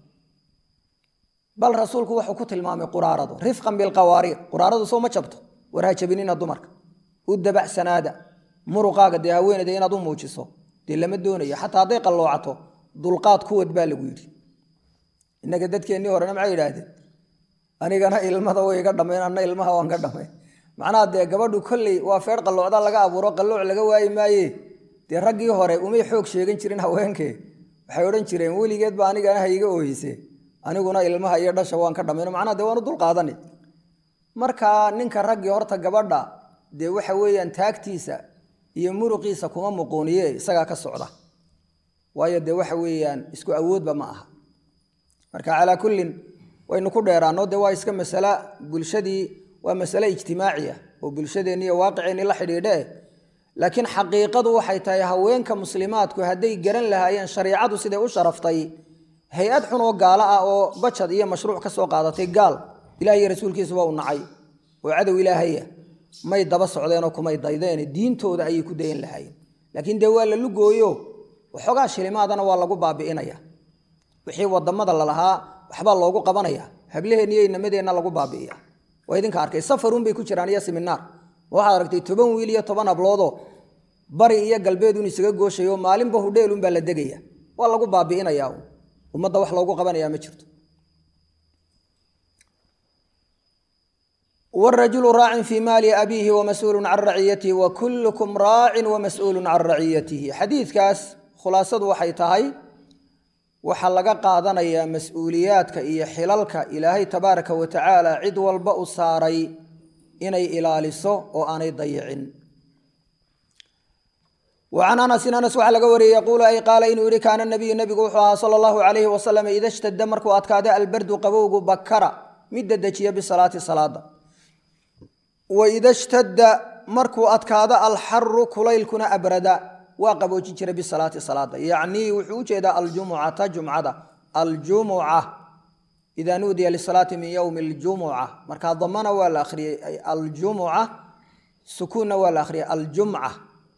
bal rasuulku wuxuu ku tilmaamay quraaradu rifqan bilqawaariir quraaradu soo ma jabto waraa jabinina dumarka u dabacsanaada muruqaaga dee haweenayda inaad u muujiso dee lama doonayo xataa hadday qalloocato dulqaad kuwad baa lagu yidhi innaga dadkeennii horena maxay yidhaahdeen anigana ilmada way iga dhammayn anna ilmaha waan ka dhammayn macnaha dee gabadhu kolley waa feer qalloocda laga abuuro qallooc laga waayi maaye dee raggii hore umay xoog sheegan jirin haweenkee waxay odhan jireen weligeed baa anigana ha iga ooyise aniguna ilmaha iyo dhasha waan ka dhammayno macnaha dee waanu dulqaadani marka ninka raggii horta gabadha dee waxa weeyaan taagtiisa iyo muruqiisa kuma muquuniye isagaa ka socda waayo dee waxa weeyaan isku awoodba ma aha marka calaa kullin waynu ku dheeraano dee waa iska masale bulshadii waa masale ijtimaaciya oo bulshadeenni iyo waaqiceenni la xidhiidhe laakiin xaqiiqadu waxay tahay haweenka muslimaadku hadday garan lahaayeen shariicadu siday u sharaftay hay-ad xun oo gaalo ah oo bajad iyo mashruuc ka soo qaadatay gaal ilaahay iyo rasuulkiisa waa u nacay oo cadow ilaahaya may daba socdeenoo kumay daydeen diintooda ayay ku dayan lahaayeen laakiin dee waa la lugooyo waxoogaa shilimaadana waa lagu baabi'inaya wixii wadamada lalahaa waxbaa loogu qabanaya hablaheenni iyo inamadeenna lagu baabi'iya waa idinka arkay safarun bay ku jiraan iyo siminaar waxaad aragtay 10 wiil iyo 10 habloodoo bari iyo galbeedun isaga gooshayo maalinba hudheelun baa la degaya waa lagu baabi'inayaa ummadda wax loogu qabanayaa ma jirto والرجل راع في مال أبيه ومسؤول عن رعيته وكلكم راع ومسؤول عن رعيته حديث كاس خلاصة وحيتهاي وحلقة قادنا يا مسؤولياتك إيا حلالك إلهي تبارك وتعالى عد والبأ صاري إني إلى لسو وأني ضيعين وعن أنس وعلى قوري يقول أي قال إن يري كان النبي صلى الله عليه وسلم إذا اشتد مرك وأتكاد البرد قبوق بكرة مددتي بالصلاة صلاة وإذا اشتد مركو أتكاد الحر كليل كنا أبردا وقبوجي جرى بالصلاة صلاة يعني وحوجه دا الجمعة جمعة الجمعة إذا نودي للصلاة من يوم الجمعة مركا ضمن ولا آخر الجمعة سكون ولا آخر الجمعة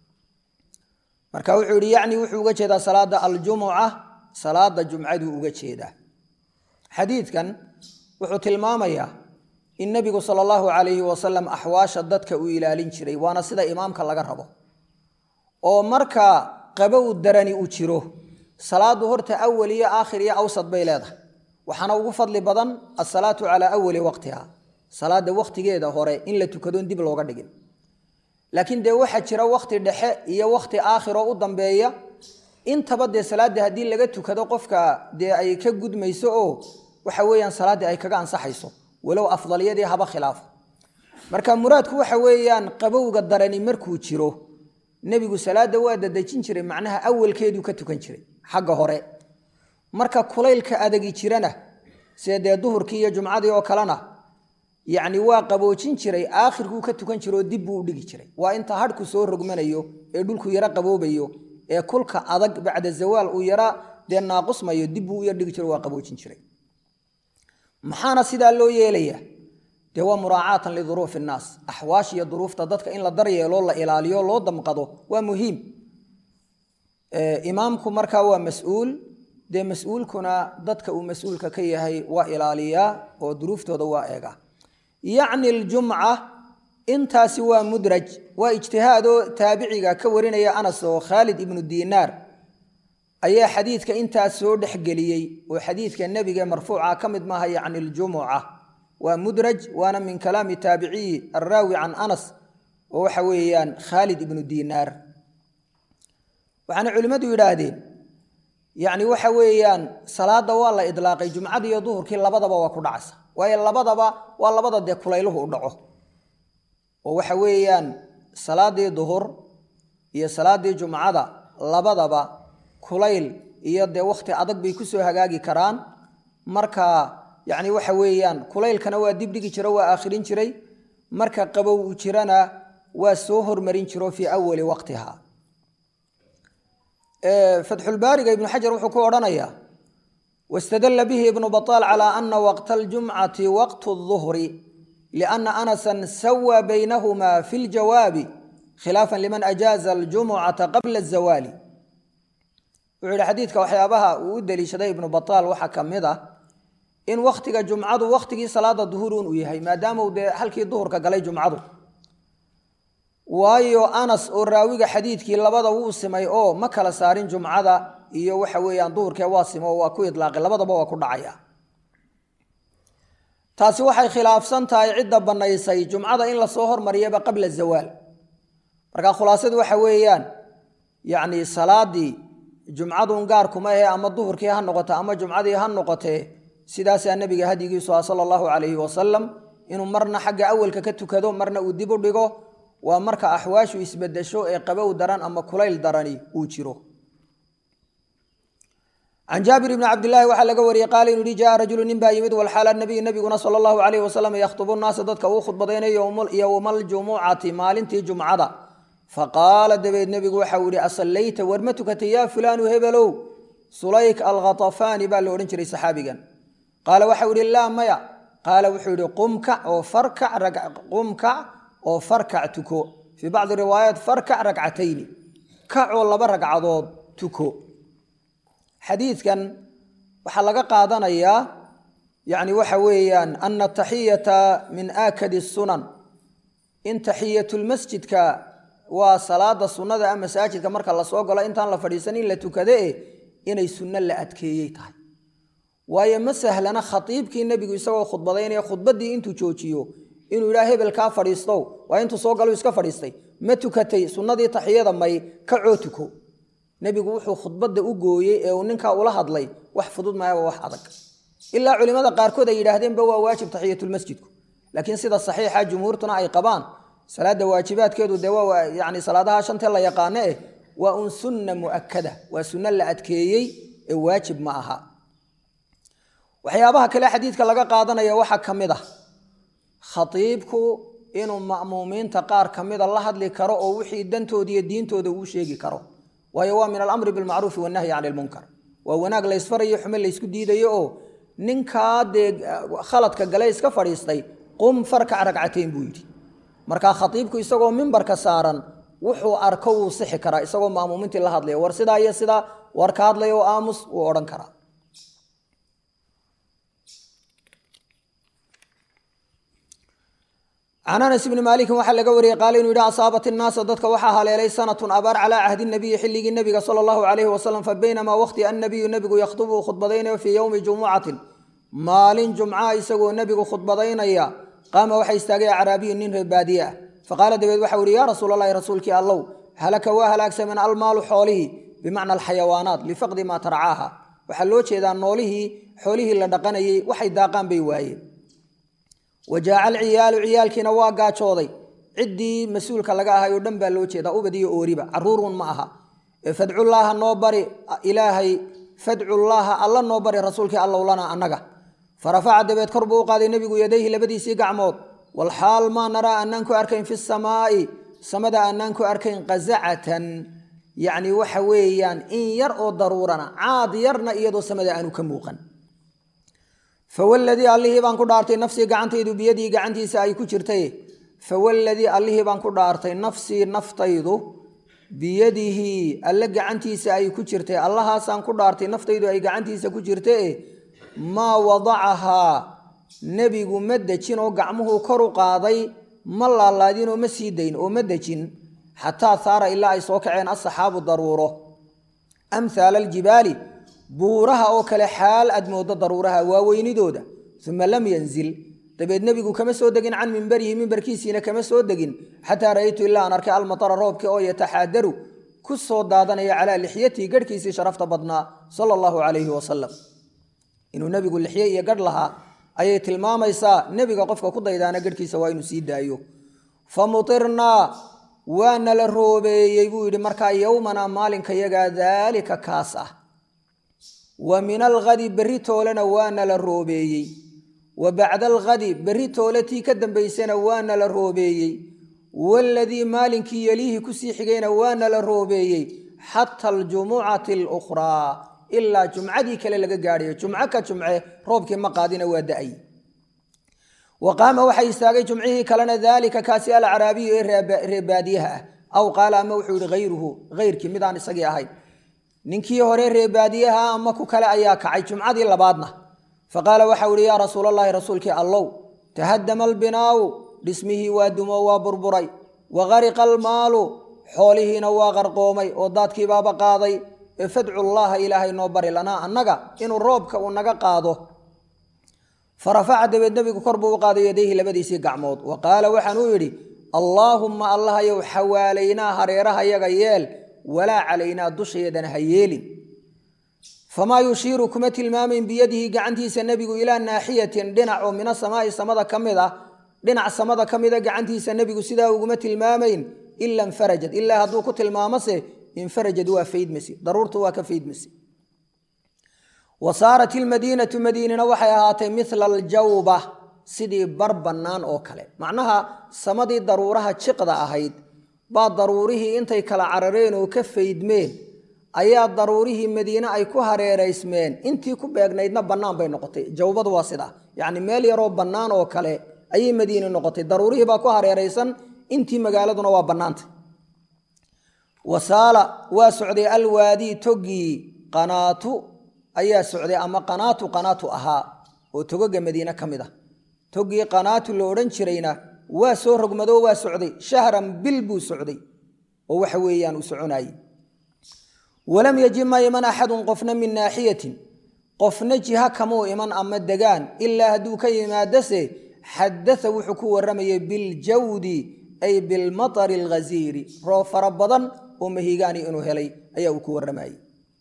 مركا وحوري يعني وحوجه دا صلاة الجمعة صلاة جمعة وجه حديث كان وحوت المامية النبي صلى الله عليه وسلم أحواش الدتك وإلالين شري وانا سيدا إمامك الله قربه oo marka qabow darani u jiro salaadu horta awwaliya aakhiriya awsad bay leedahay waxana ugu fadli badan as-salaatu ala awwali waqtiha salaada waqtigeeda hore in la tukado dib looga dhigin laakiin de waxa jira waqti dhexe iyo waqti aakhiro u dambeeya intaba de salaada hadii laga tukado qofka de ay ka gudmayso oo waxa weeyaan salaada ay kaga ansaxayso walow afdaliyadii haba khilaaf marka muraadku waxa weeyaan qabowga darani markuu jiro nabigu salaada waa dadajin jiray macnaha awalkeedu ka tukan jiray xagga hore marka kulaylka adagi jirana sida duhurkii iyo jumcadii oo kalena yaani waa qaboojin jiray aakhirku ka tukan jiro dib uu dhigi jiray waa inta hadhku soo rogmanayo ee dhulku yara qaboobayo ee kulka adag bacda zawaal uu yara de naaqusmayo dib uu yar dhigi jiray waa qaboojin jiray maxaana sida loo yeelaya de waa muraacatan li dhuruuf الناس ahwaash iyo dhuruufta dadka in la daryeelo la ilaaliyo loo damqado waa muhiim imaamku marka waa mas'uul de mas'uulkuna dadka uu mas'uulka ka yahay waa ilaaliya oo dhuruuftooda waa eega yaani al-jum'a intaasi waa mudraj waa ijtihaado taabiciga ka warinaya Anas oo Khalid ibn Dinar ayaa xadiidka intaas soo dhaxgeliyay oo xadiidka nabiga marfuuca kamid maaha yaani al-jum'a ومدرج وانا من كلام تابعي الراوي عن أنس وحويان خالد بن دينار waxaana culimmadu yidhaahdeen yacni waxa weeyaan salaada waa la idlaaqay jumcada iyo duhurkii labadaba waa ku dhacaysa waayo labadaba waa labada dee kulayluhu u dhaco oo waxa weeyaan salaadii duhur iyo salaadii jumcada labadaba kulayl iyo dee wakhti adag bay ku soo hagaagi karaan marka yacni waxa weeyaan kulaylkana waa dib dhigi jiro waa aakhirin jiray marka qabow u jirana waa soo hormarin jiro fii awali waqtiha fatxulbaariga ibnu xajar wuxuu ku odhanayaa wastadalla bihi ibnu bataal calaa ana waqta aljumcati waqtu duhri lianna anasan sawa baynahumaa fi ljawaabi khilaafan liman ajaaza aljumucata qabla azawaali wuxuu yidhi xadiidka waxyaabaha uu u deliishaday ibnu bataal waxaa ka mid ah in wakhtiga jumcadu wakhtigii salaada duhuruun uu yahay maadaama uu dee halkii duhurka galay jumcadu waayo anas oo raawiga xadiidkii labada wuu simay oo ma kala saarin jumcada iyo waxa weeyaan duhurkee waa simo waa ku idlaaqay labadaba waa ku dhacaya taasi waxay khilaafsan tahay cidda bannaysay jumcada in lasoo hormariyaba qabla zawaal marka khulaasadu waxa weeyaan yacni salaadii jumcadun gaarkuma ahe ama duhurkii ha noqoto ama jumcadii ha noqotee sidaasaa nabiga hadyigiisu ah sala allahu calayhi wasalam inuu marna xagga awalka ka tukado marna uu dib u dhigo waa marka axwaashu isbedesho ee qabow daran ama kulayl darani uu jiro can jaabir bni cabdillaahi waxaa laga wariyey qaala inuu yihi jaa rajulu nin baa yimid walxaala nabiyu nabiguna sala allahu calayhi wasalam yakhtubu nnaasa dadka uu khudbadaynayo yowma aljumucati maalintii jumcada faqaala dabeed nebigu waxau yihi asallayta war ma tukatay yaa fulaanu hebelow sulayk alkhatafaani baa la odhan jiray saxaabigan qaala waxau yihi laa maya qaala wuxuu yihi qumkac oo farkac tuko fii bacdi riwaayaat farkac ragcatayni kacoo 2 ragcadood tuko xadiidkan waxaa laga qaadanayaa yacni waxa weeyaan ana taxiyata min aakadi sunan in taxiyatulmasjidka waa salaada sunnada a masaajidka marka lasoo galo intaan la fadhiisan in la tukade inay sunno la adkeeyey tahay waayo ma sahlana khatiibkii nebigu isagoo khudbadaynaya khudbaddii intuu joojiyo inuu yidhaha hebel kaa fadhiistow waa intuu soo galo iska fadhiistay ma tukatay sunnadii taxiyada may kacoo tuko nebigu wuxuu khudbadda u gooyey ee uu ninkaa ula hadlay wax fudud maaya waa wax adag ilaa culimmada qaarkood ay yidhaahdeenba waa waajib taxiyatulmasjidku laakiin sida saxiixa jumhuurtuna ay qabaan salaada waajibaadkeedu dee waa yacni salaadaha shantee la yaqaano waa un sunna mu'akkada waa sunno la adkeeyey ee waajib ma aha waxyaabaha kale xadiidka laga qaadanaya waxaa ka mid ah khatiibku inuu ma'muumiinta qaar ka mida la hadli karo oo wixii dantooda iyo diintooda uu sheegi karo waayo waa min alamri bilmacruufi wannahyi cani ilmunkar waa wanaag la ysfarayo xume la ysku diidayo oo ninkaa dee khaladka gale iska fadhiistay qum farkac ragcatayn buu yidhi markaa khatiibku isagoo mimbarka saaran wuxuu arko wuu sixi karaa isagoo ma'muumiintii la hadlaya war sidaa iyo sidaa war ka hadlaya oo aamus wuu odhan karaa can anas bni maalikin waxaa laga wariyey qaala inuu yidhi asaabat innaasa dadka waxaa haleelay sanatun abaar calaa cahdi nabiyi xilligii nebiga sala allahu calayhi wasalam fa baynamaa waqti annabiyu nebigu yakhtubu uu khudbadaynayo fii yowmi jumucatin maalin jumca isagoo nebigu khudbadaynaya qaama waxaa istaagay acraabiyu nin reer baadiye ah faqaala dabeed waxau yihi yaa rasuulalahi rasuulkii allow halaka waa halaagsameen almaalu xoolihii bimacna alxayawaanaat lifaqdi maa tarcaaha waxaa loo jeedaa noolihii xoolihii la dhaqanayey waxay daaqaan bay waayeen wajaaca alciyaalu ciyaalkiina waa gaajooday ciddii mas-uulka laga ahay oo dhan baa loo jeedaa ubad iyo ooriba caruurun ma aha fadcullaaha noo bari ilaahay fadcullaaha alla noo bari rasuulkii allow lana annaga farafaca dabeed kor buu u qaaday nebigu yadayhi labadiisii gacmood walxaal maa naraa annaan ku arkayn fi samaa'i samada annaan ku arkayn qasacatan yacni waxa weeyaan in yar oo daruurana caad yarna iyadoo samada aanu ka muuqan fawalladii allihii baan ku dhaartay nafsii gacantaydu biyadii gacantiisa ay ku jirtay fawalladii allihii baan ku dhaartay nafsii naftaydu biyadihi alle gacantiisa ay ku jirtay allahaasaan ku dhaartay naftaydu ay gacantiisa ku jirtay maa wadacahaa nebigu ma dejin oo gacmuhu kor u qaaday ma laalaadin oo ma sii dayn oo ma dejin xataa saara ilaa ay soo kaceen asaxaabu daruuro amhaala aljibaali buuraha oo kale xaal aad moodo daruuraha waaweynidooda uma lam yanzil dabeed nebigu kama soo degin can mimbarihi mimbarkiisiina kama soo degin xataa ra'aytu ilaa aan arkay almatara roobkii oo yataxaadaru كسو دادنا على لحيتي قركي سي شرفت بدنا صلى الله عليه وسلم إنه نبي يقول لحية يقر لها أي تلمام يسا نبي قفك كده إذا أنا قركي سوين سيد أيوه فمطرنا وانا للروبي يقول مركا يومنا مالك يقى ذلك كاسة ومن الغد بريتو لنا وانا للروبي وبعد الغد بريتو التي كدن بيسنا وانا للروبي والذي مالك يليه كسيحقين وانا للروبي حتى الجمعة الأخرى إلا جمعة دي كلا لقى قارية جمعة كجمعة روبك مقادين ودأي وقام وحي استاغي جمعه كلنا ذلك كاسي العربي رباديها أو قال موحود غير كمدان السقي أهي ننكي هوري رباديها أما كلا أياك عي جمعة دي لبادنا فقال وحولي يا رسول الله رسولك الله تهدم البناء باسمه ودمو وبربري وغرق المال حوله نوا غرقومي ودات كباب قاضي فادعوا الله إلهي نوبر لنا أنك إنو الروبك ونك قاضه فرفع النبي كربه وقاد يديه لبدي سي قعمود وقال وحنويري اللهم الله يو حوالينا هريرها يغيال ولا علينا دش يدنا هيالي فما يشير كما المام بيده قعنتي سنبي إلى ناحية دنع من السماء سمد كمدة دنع سمد كمدة قعنتي سنبي سيدا وقمة المامين إلا انفرجت إلا هدوك المامسه انفرجت وفيد مسي ضرورته وكفيد مسي وصارت المدينة مدينة وحياتي مثل الجوبة سيدي بربنان أوكله معناها سمدي ضرورها تشقد أهيد بعد ضروره انتي كلا عررين وكفيد مين أيا ضروره مدينة أي كهري ريسمين انتي كباقنايدنا بنان بين نقطي جوبة واسدة يعني ميل يروب بنان أوكله أي مدينة نقطي ضروره با كهري ريسن انتي مقالدنا وبنانت وسال وسعدي الوادي تقي قناتو أي سعودي أما قناة أها وتوجه مدينة كمدة توجي قناة لورنشرينا وسورق مدو وسعودي شهرا بلبو سعودي ووحويان وسعوناي ولم يجي ما يمن أحد قفنا من ناحية قفنا جهة كمو يمن أما الدقان إلا هدوك يما دسي حدث وحكو الرمي بالجود أي بالمطر الغزير روف ربضا ومهيغاني إنو هلي أي وكو الرمي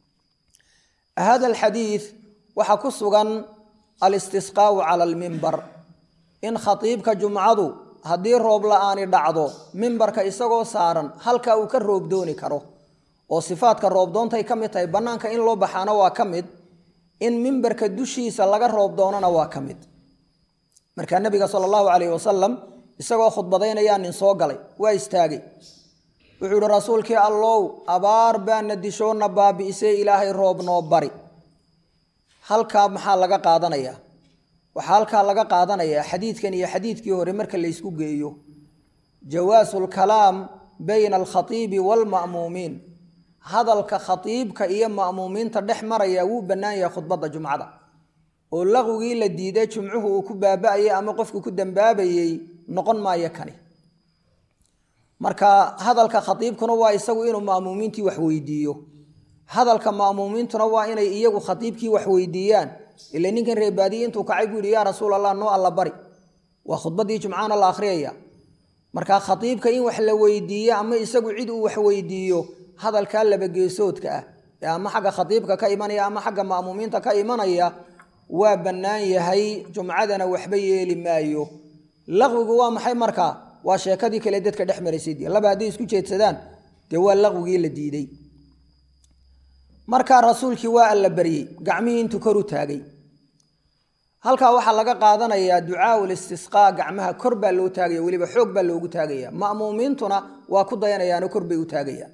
هذا الحديث وحكسوغا الاستسقاء على المنبر إن خطيبك جمعضو هدي روب لآني دعضو منبرك إساقو سارا هلكا وكالروب دوني كرو وصفاتك الروب دون تاي كمي تاي بنانك إن لو بحانا واكمد إن منبرك دوشي سلغا الروب دوننا واكمد مركا النبي صلى الله عليه وسلم إساقو خطبضين يان نسوغالي واستاقي وحول رسولك الله أبار بان ندشون نبابي إسي إلهي روب نوباري halka maxaa laga qaadanaya waxa halka laga qaadanaya xadiidkan iyo xadiidkii hore marka la isku geeyo jawaasul kalaam bayna al-khatiib wal ma'muumin hadalka khatiibka iyo ma'muuminta dhex maraya uu banaanyahay khudbada jumcada oo laqoogii la diiday jumcuhu uu ku baabaayay ama qofku ku dambaabayay noqon maayo kani marka hadalka khatiibkuna waa isagu inuu ma'muumintii wax weydiiyo hadalka ma'muumiintuna waa inay iyagu khatiibkii wax weydiiyaan ila ninkan reebaadii intuu kacay buu yiri yaa rasuulallah noo alla bari waa khudbadii jumcaana la akhriyaya marka khatiibka in wax la weydiiyo ama isagu cid uu wax weydiiyo hadalka laba geesoodka ah ama xaga khatiibka ka imanaya ama xaga ma'muumiinta ka imanaya waa banaan yahay jumcadana waxba yeeli maayo laqwigu waa maxay marka waa sheekadii kale dadka dhex mareysay laba haday isku jeedsadaan de waa laqwigii la diiday marka rasuulkii waa alla bariyay gacmihii intuu kor u taagay halka waxa laga qaadanayaa ducaa ul istisqaa gacmaha kor baa loo taagaya waliba xoog baa loogu taagaya ma'muumiintuna waa ku dayanayaan kor bay u taagayaan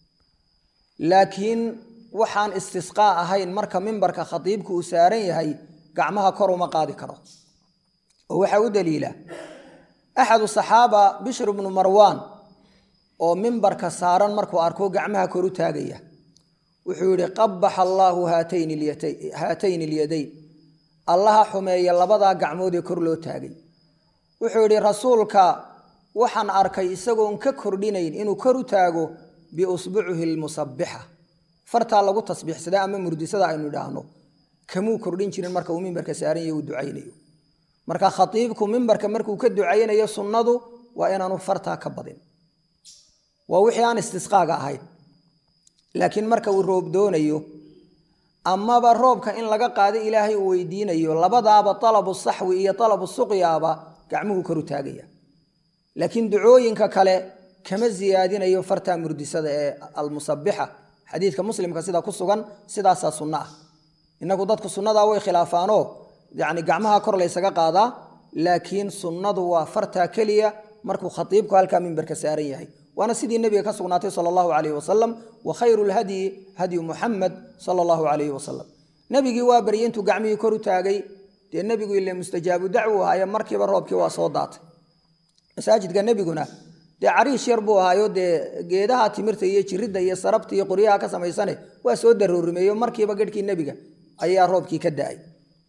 laakiin waxaan istisqaa ahayn marka minbarka khatiibku uu saaran yahay gacmaha kor uma qaadi karo oo waxa u daliila ahad saxaaba bishr ibn marwan oo minbarka saaran markuu arko gacmaha kor u taagaya wuxuu yiri qabbaha allah haatayn al-yadayn allah xumeeya labada gacmood ee kor loo taagay wuxuu yiri rasuulka waxaan arkay isagoo ka kordhinayn inuu kor u taago bi usbuuhi al-musabbiha farta lagu tasbiixsada ama murdisada aynu dhaahno kamuu kordhin jirin marka uu minbarka saaran yahay uu ducaynayo marka khatiibku minbarka markuu ka ducaynayo sunnadu waa inaanu farta ka badin waa wixii aan istisqaaga ahayn laakiin marka uu roob doonayo amaba roobka in laga qaado ilaahay uu weydiinayo labadaaba talabu saxwi iyo talabu suqyaaba gacmuhu kor u taagaya laakiin ducooyinka kale kama ziyaadinayo farta murdisada ee almusabbiha xadiidka muslimka sida ku sugan sidaasa sunna ah inagu dadku sunnada way khilaafaano yani gacmaha kor la isaga qaadaa laakiin sunnadu waa farta kaliya markuu khatiibku halka minbarka saaran yahay وانا سيدي النبي كسغناتي صلى الله عليه وسلم وخير الهدي هدي محمد صلى الله عليه وسلم نبيغي waa bariyintu gacmii kor u taagay de nabigu ilaa mustajaabu dacwo ay markiiba roobkii waa soo daatay masaajidka nabiguna de cariish yar buu haayo de geedaha timirta iyo jirida iyo sarabta iyo qoriyaha ka sameeysan waa soo daruurimeeyo markiiba gadhkii nabiga ayaa roobkii ka daay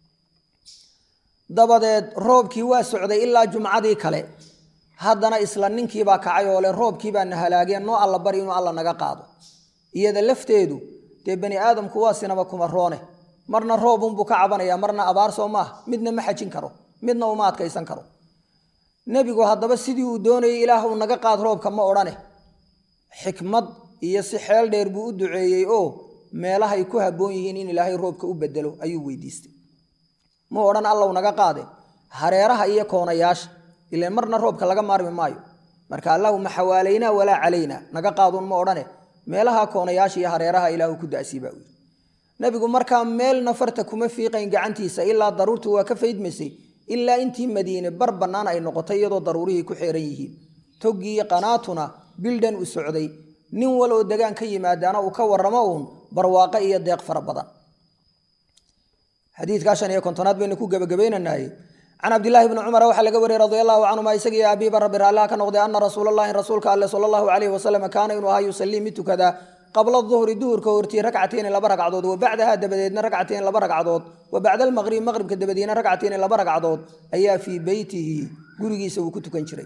dabadeed roobkii waa socday ilaa jumcadii kale haddana isla ninkii baa kacay oo le roobkii baa halaageen noo alla bari inuu alla naga qaado iyada lafteedu de bani aadamku waa sinaba kuma roone marna roobun buu ka cabanaya marna abaar soo ma midna ma xajin karo midna uma adkaysan karo nabigu haddaba sidii uu doonayay ilaahu naga qaad roobka ma orane xikmad iyo si xeel dheer buu u duceeyay oo meelahay ku haboon yihiin in ilaahay roobka u bedelo ayuu weydiistay ma oran alla naga qaade hareeraha iyo koonayaasha ilaa marna roobka laga maarmi maayo marka allahumma hawaalayna wala calayna naga qaadun ma orane meelaha koonayaasha iyo hareeraha ilaahu ku daasiba nabigu marka meel nafarta kuma fiiqayn gacantiisa ilaa daruurtu waa ka faydmisay ilaa intii madiina bar banaan ay noqotay iyadoo daruurihii ku xeeran yihiin togii qanaatuna bildan u socday nin wal oo deegaan ka yimaadana uu ka waramo barwaaqo iyo deeq fara badan xadiidka 5 baynu ku gabagabeynanaay عن عبد الله بن عمر وحل قوري رضي الله عنهما يسقي أبي بر الله كان قضي أن رسول الله رسولك الله صلى الله عليه وسلم كان إنه يصلي مت كذا قبل الظهر دور كورتي ركعتين لبرك عضود وبعدها دبدينا ركعتين لبرك عضود وبعد المغرب كدبدينا ركعتين لبرك عضود أي في بيته قرقي سو كنت كنشري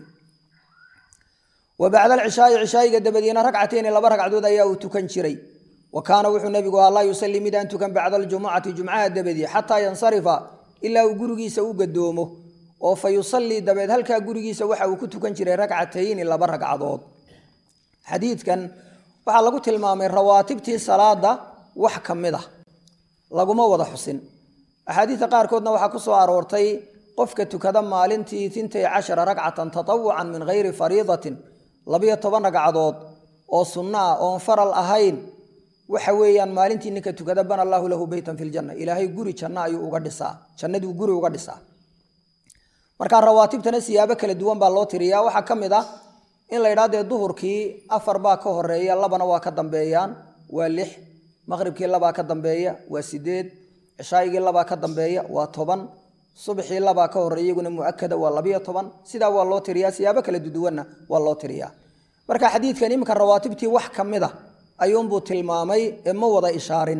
وبعد العشاء كدبدينا ركعتين لبرك عضود أي وتكنشري وكان وحو النبي الله يصلي مدان تكن بعد الجمعة جمعة دبدي حتى ينصرف إلا وجرجيس وقدومه أو فيصلي دبد هل كجرجيس وحى وكنت كنشر ركعتين إلا برك عضود حديث كان وعلى قلت المام الرواتب صلاة ده وحكم مده لقوا ما وضح حسن أحاديث قار كودنا وحكسوا أرورتي قفك كذا مالنتي 12 ركعة تطوعا من غير فريضة لبيت طبعا عضود أو صنع أو فرل أهين وحويان مالنتي إنك تكذبنا الله له بيتا في الجنة إلهي قري جنة يوقدسا جنة قري يوقدسا marka rawaatibtana siyaabo kala duwan baa loo tiriyaa waxa kamid ah in la yiraahdo duhurkii 4 baa ka horeeya labana waa ka dambeeyaan waa 6 maghribkii 2 ka dambeeya waa 8 ishaayigii 2 ka dambeeya waa 10 subaxii 2 ka horeeya iyaguna muakkada waa 12 sida waa loo tiriyaa siyaabo kala duwanna waa loo tiriyaa marka xadiidkan imka rawaatibtii wax kamid ah ayuun buu tilmaamay ma wada ishaarin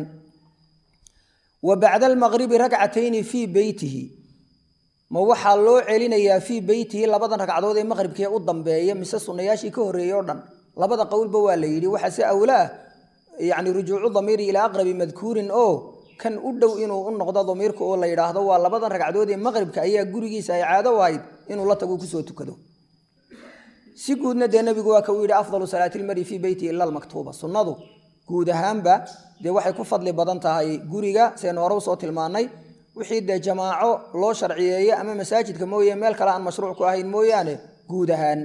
wa ba'da al-maghrib rak'atayn fi baytihi ma waxa loo celinayaa fi baytihi labadan ragcadood ee maghribkii u dambeeyay mise sunnayaashii ka horeeyay oo dhan labada qowlba waa la yiri waxa si awlaa yaani rujuucu dhamiri ila aqrabi madkuurin oo kan u dhow inuu u noqdo dhamiirka oo la yiraahdo waa labadan ragcadood ee maghribka ayaa gurigiisa ay caado waayid inuu la tago ku soo tukado si guudna de nabigu waa ka yiri afdalu salaati al-mari fi bayti illa al-maktuba sunnadu guud ahaanba de waxay ku fadli badan tahay guriga seen hore soo tilmaanay wixii de jamaaco loo sharciyeeyay ama masaajidka mooyee meel kale aan mashruuc ku ahayn mooyaane guud ahaan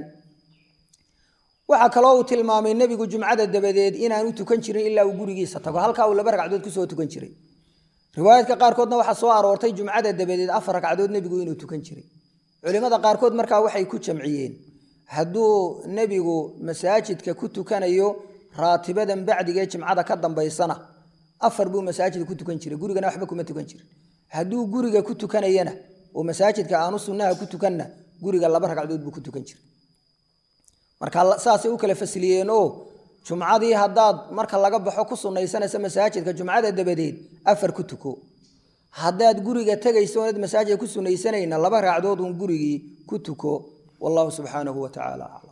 waxa kale oo tilmaamay nabigu jumcada dabadeed inaan u tukan jirin ilaa uu gurigiisa tago halka uu 2 ragcadood ku soo tukan jiray riwaayadka qaar koodna waxa soo aroortay jumcada dabadeed 4 ragcadood nabigu inuu tukan jiray culimada qaar kood markaa waxay ku jamciyeen hadduu nabigu masaajidka ku tukanayo raatibadan bacdiga jumcada ka dambeysana 4 buu masaajidka ku tukan jiray gurigana waxba kuma tukan jirin hadduu guriga ku tukanayana oo masaajidka aanu sunnaha ku tukanna guriga 2 ragcadood buu ku tukan jiray marka saasi u kala fasiliyeen oo jumcadii hadaad marka laga baxo ku sunnaysanaysa masaajidka jumcada dabadeed 4 ku tuko hadaad guriga tagayso oo masaajidka ku sunnaysanayna 2 ragcadood oo gurigii ku tuko wallahu subhanahu wa ta'ala